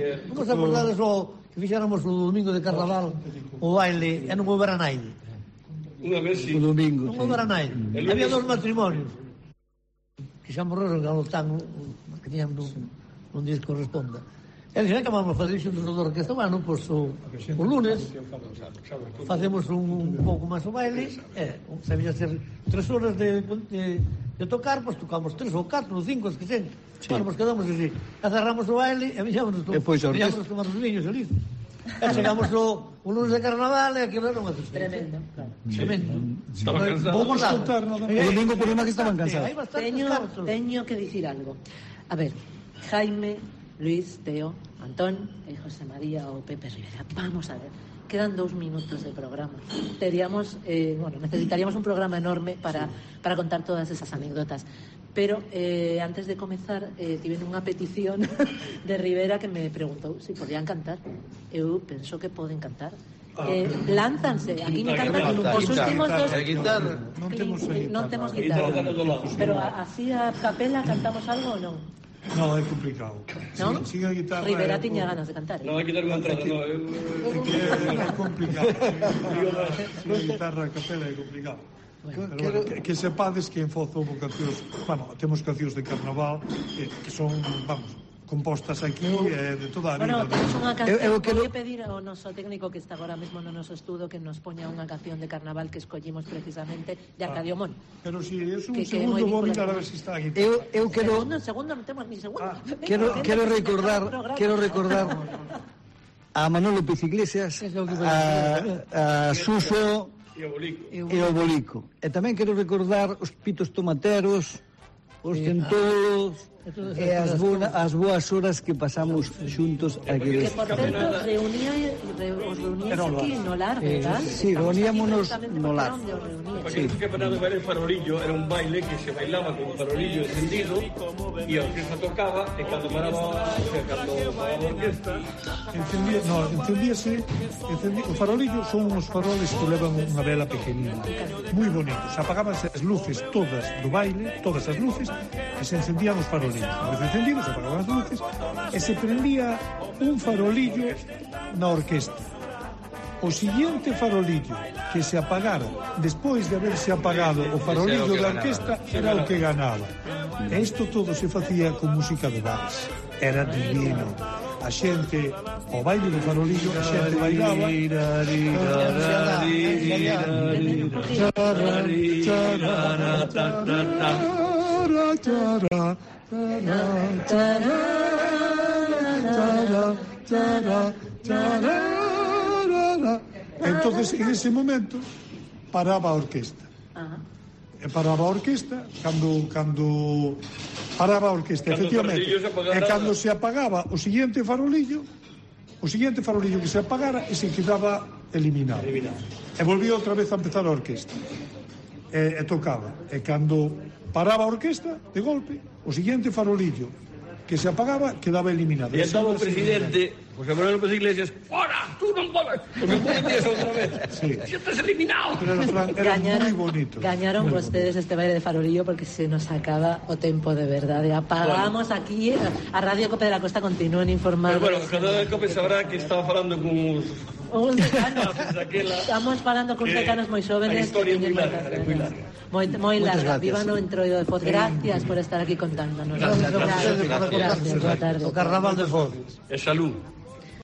o que fixéramos o domingo de Carnaval, o baile, e non houbera naide. Unha vez sí. O domingo, non houbera naide. Había 2 matrimonios que xa morreron, que tiñan un disco corresponda. E dixen que vamos a fazer xuntos do orquesta, bueno, pois o lunes facemos un pouco máis o baile, e se había ser 3 horas de tocar, pois tocamos 3 ou 4 ou 5, que sen. Bueno, pois quedamos así, cerramos o baile e viñámonos tomar os viños ali. E chegamos o lunes de Carnaval e aquilo era unha tristeza. Tremendo, claro. Tremendo. Estaban cansados. O domingo por unha que estaban cansados. Teño que dicir algo. A ver, Jaime, Luis, Teo, Antón e José María ou Pepe Rivera. Vamos a ver, quedan 2 minutos de programa. Necesitaríamos un programa enorme para contar todas esas anécdotas. Pero antes de comezar, tive unha petición de Rivera que me preguntou se podían cantar. Eu penso que poden cantar. Lánzanse, aquí non cantan os últimos 2. Non temos guitarra. Pero así a capela cantamos algo ou non? No, é complicado. Non? Sin a guitarra... Rivera tiña ganas de cantar. Non, hai que dar unha entrada, É complicado. Sin a guitarra a capela é complicado. Bueno, que sepades que en Foz houve cancións, bueno, temos cancións de carnaval que son, vamos, compostas aquí de toda a vida. Bueno, temos unha canción, quería pedir ao noso técnico que está agora mesmo no noso estudo que nos poña unha canción de carnaval que escollimos precisamente de Arcadio Mon. Pero si é un segundo, vou mirar a ver se está aquí. Eu quero... Segundo, non temos ni segundo. Quero recordar a Manolo Pez Iglesias, a Suso e o Bolico. E tamén quero recordar os pitos tomateros, os centouros e as boas horas que pasamos xuntos aquí. Que, por certo, os reuníais aquí no lar, verdad? Sí, reuníamonos no lar. Porque o campeonato de farolillo era un baile que se bailaba con farolillo encendido e a orquesta tocaba e cando paraba a orquesta encendíase o farolillo. Son uns faroles que levan unha vela pequenina moi bonitos, apagábanse as luces todas do baile, todas as luces, e se encendían os farolillos. Una vez encendidos, se apagaban as luces e se prendía un farolillo na orquesta. O siguiente farolillo que se apagara despois de haberse apagado o farolillo da orquesta era o que ganaba. E isto todo se facía con música de vals. Era divino. A xente, ao baile do farolillo, a xente bailaba. Entonces, en ese momento, paraba a orquesta. Paraba a orquesta, cando paraba a orquesta, efectivamente. E cando se apagaba o seguinte farolillo que se apagara e se quedaba eliminado. E volvía outra vez a empezar a orquesta. E tocaba. E cando paraba a orquesta, de golpe, o seguinte farolillo que se apagaba quedaba eliminado. E estaba o presidente, José Manuel Pez Iglesias, ¡fora! ¡Tú non podes! Porque podes outra vez. Sí. ¡Si estás eliminado! Pero era moi bonito. Gañaron vostedes este baile de farolillo porque se nos acaba o tempo de verdade. Apagamos aquí, a Radio Cope de la Costa continúan informando. Pero bueno, cada Cope sabrá que estaba falando con uns decanos. Estamos falando con decanos moi xóvenes. A historia é moi larga. Moi larga. Viva no Entroido de Foz. Gracias por estar aquí contándonos. Gracias. O Carnaval de Foz. E salud.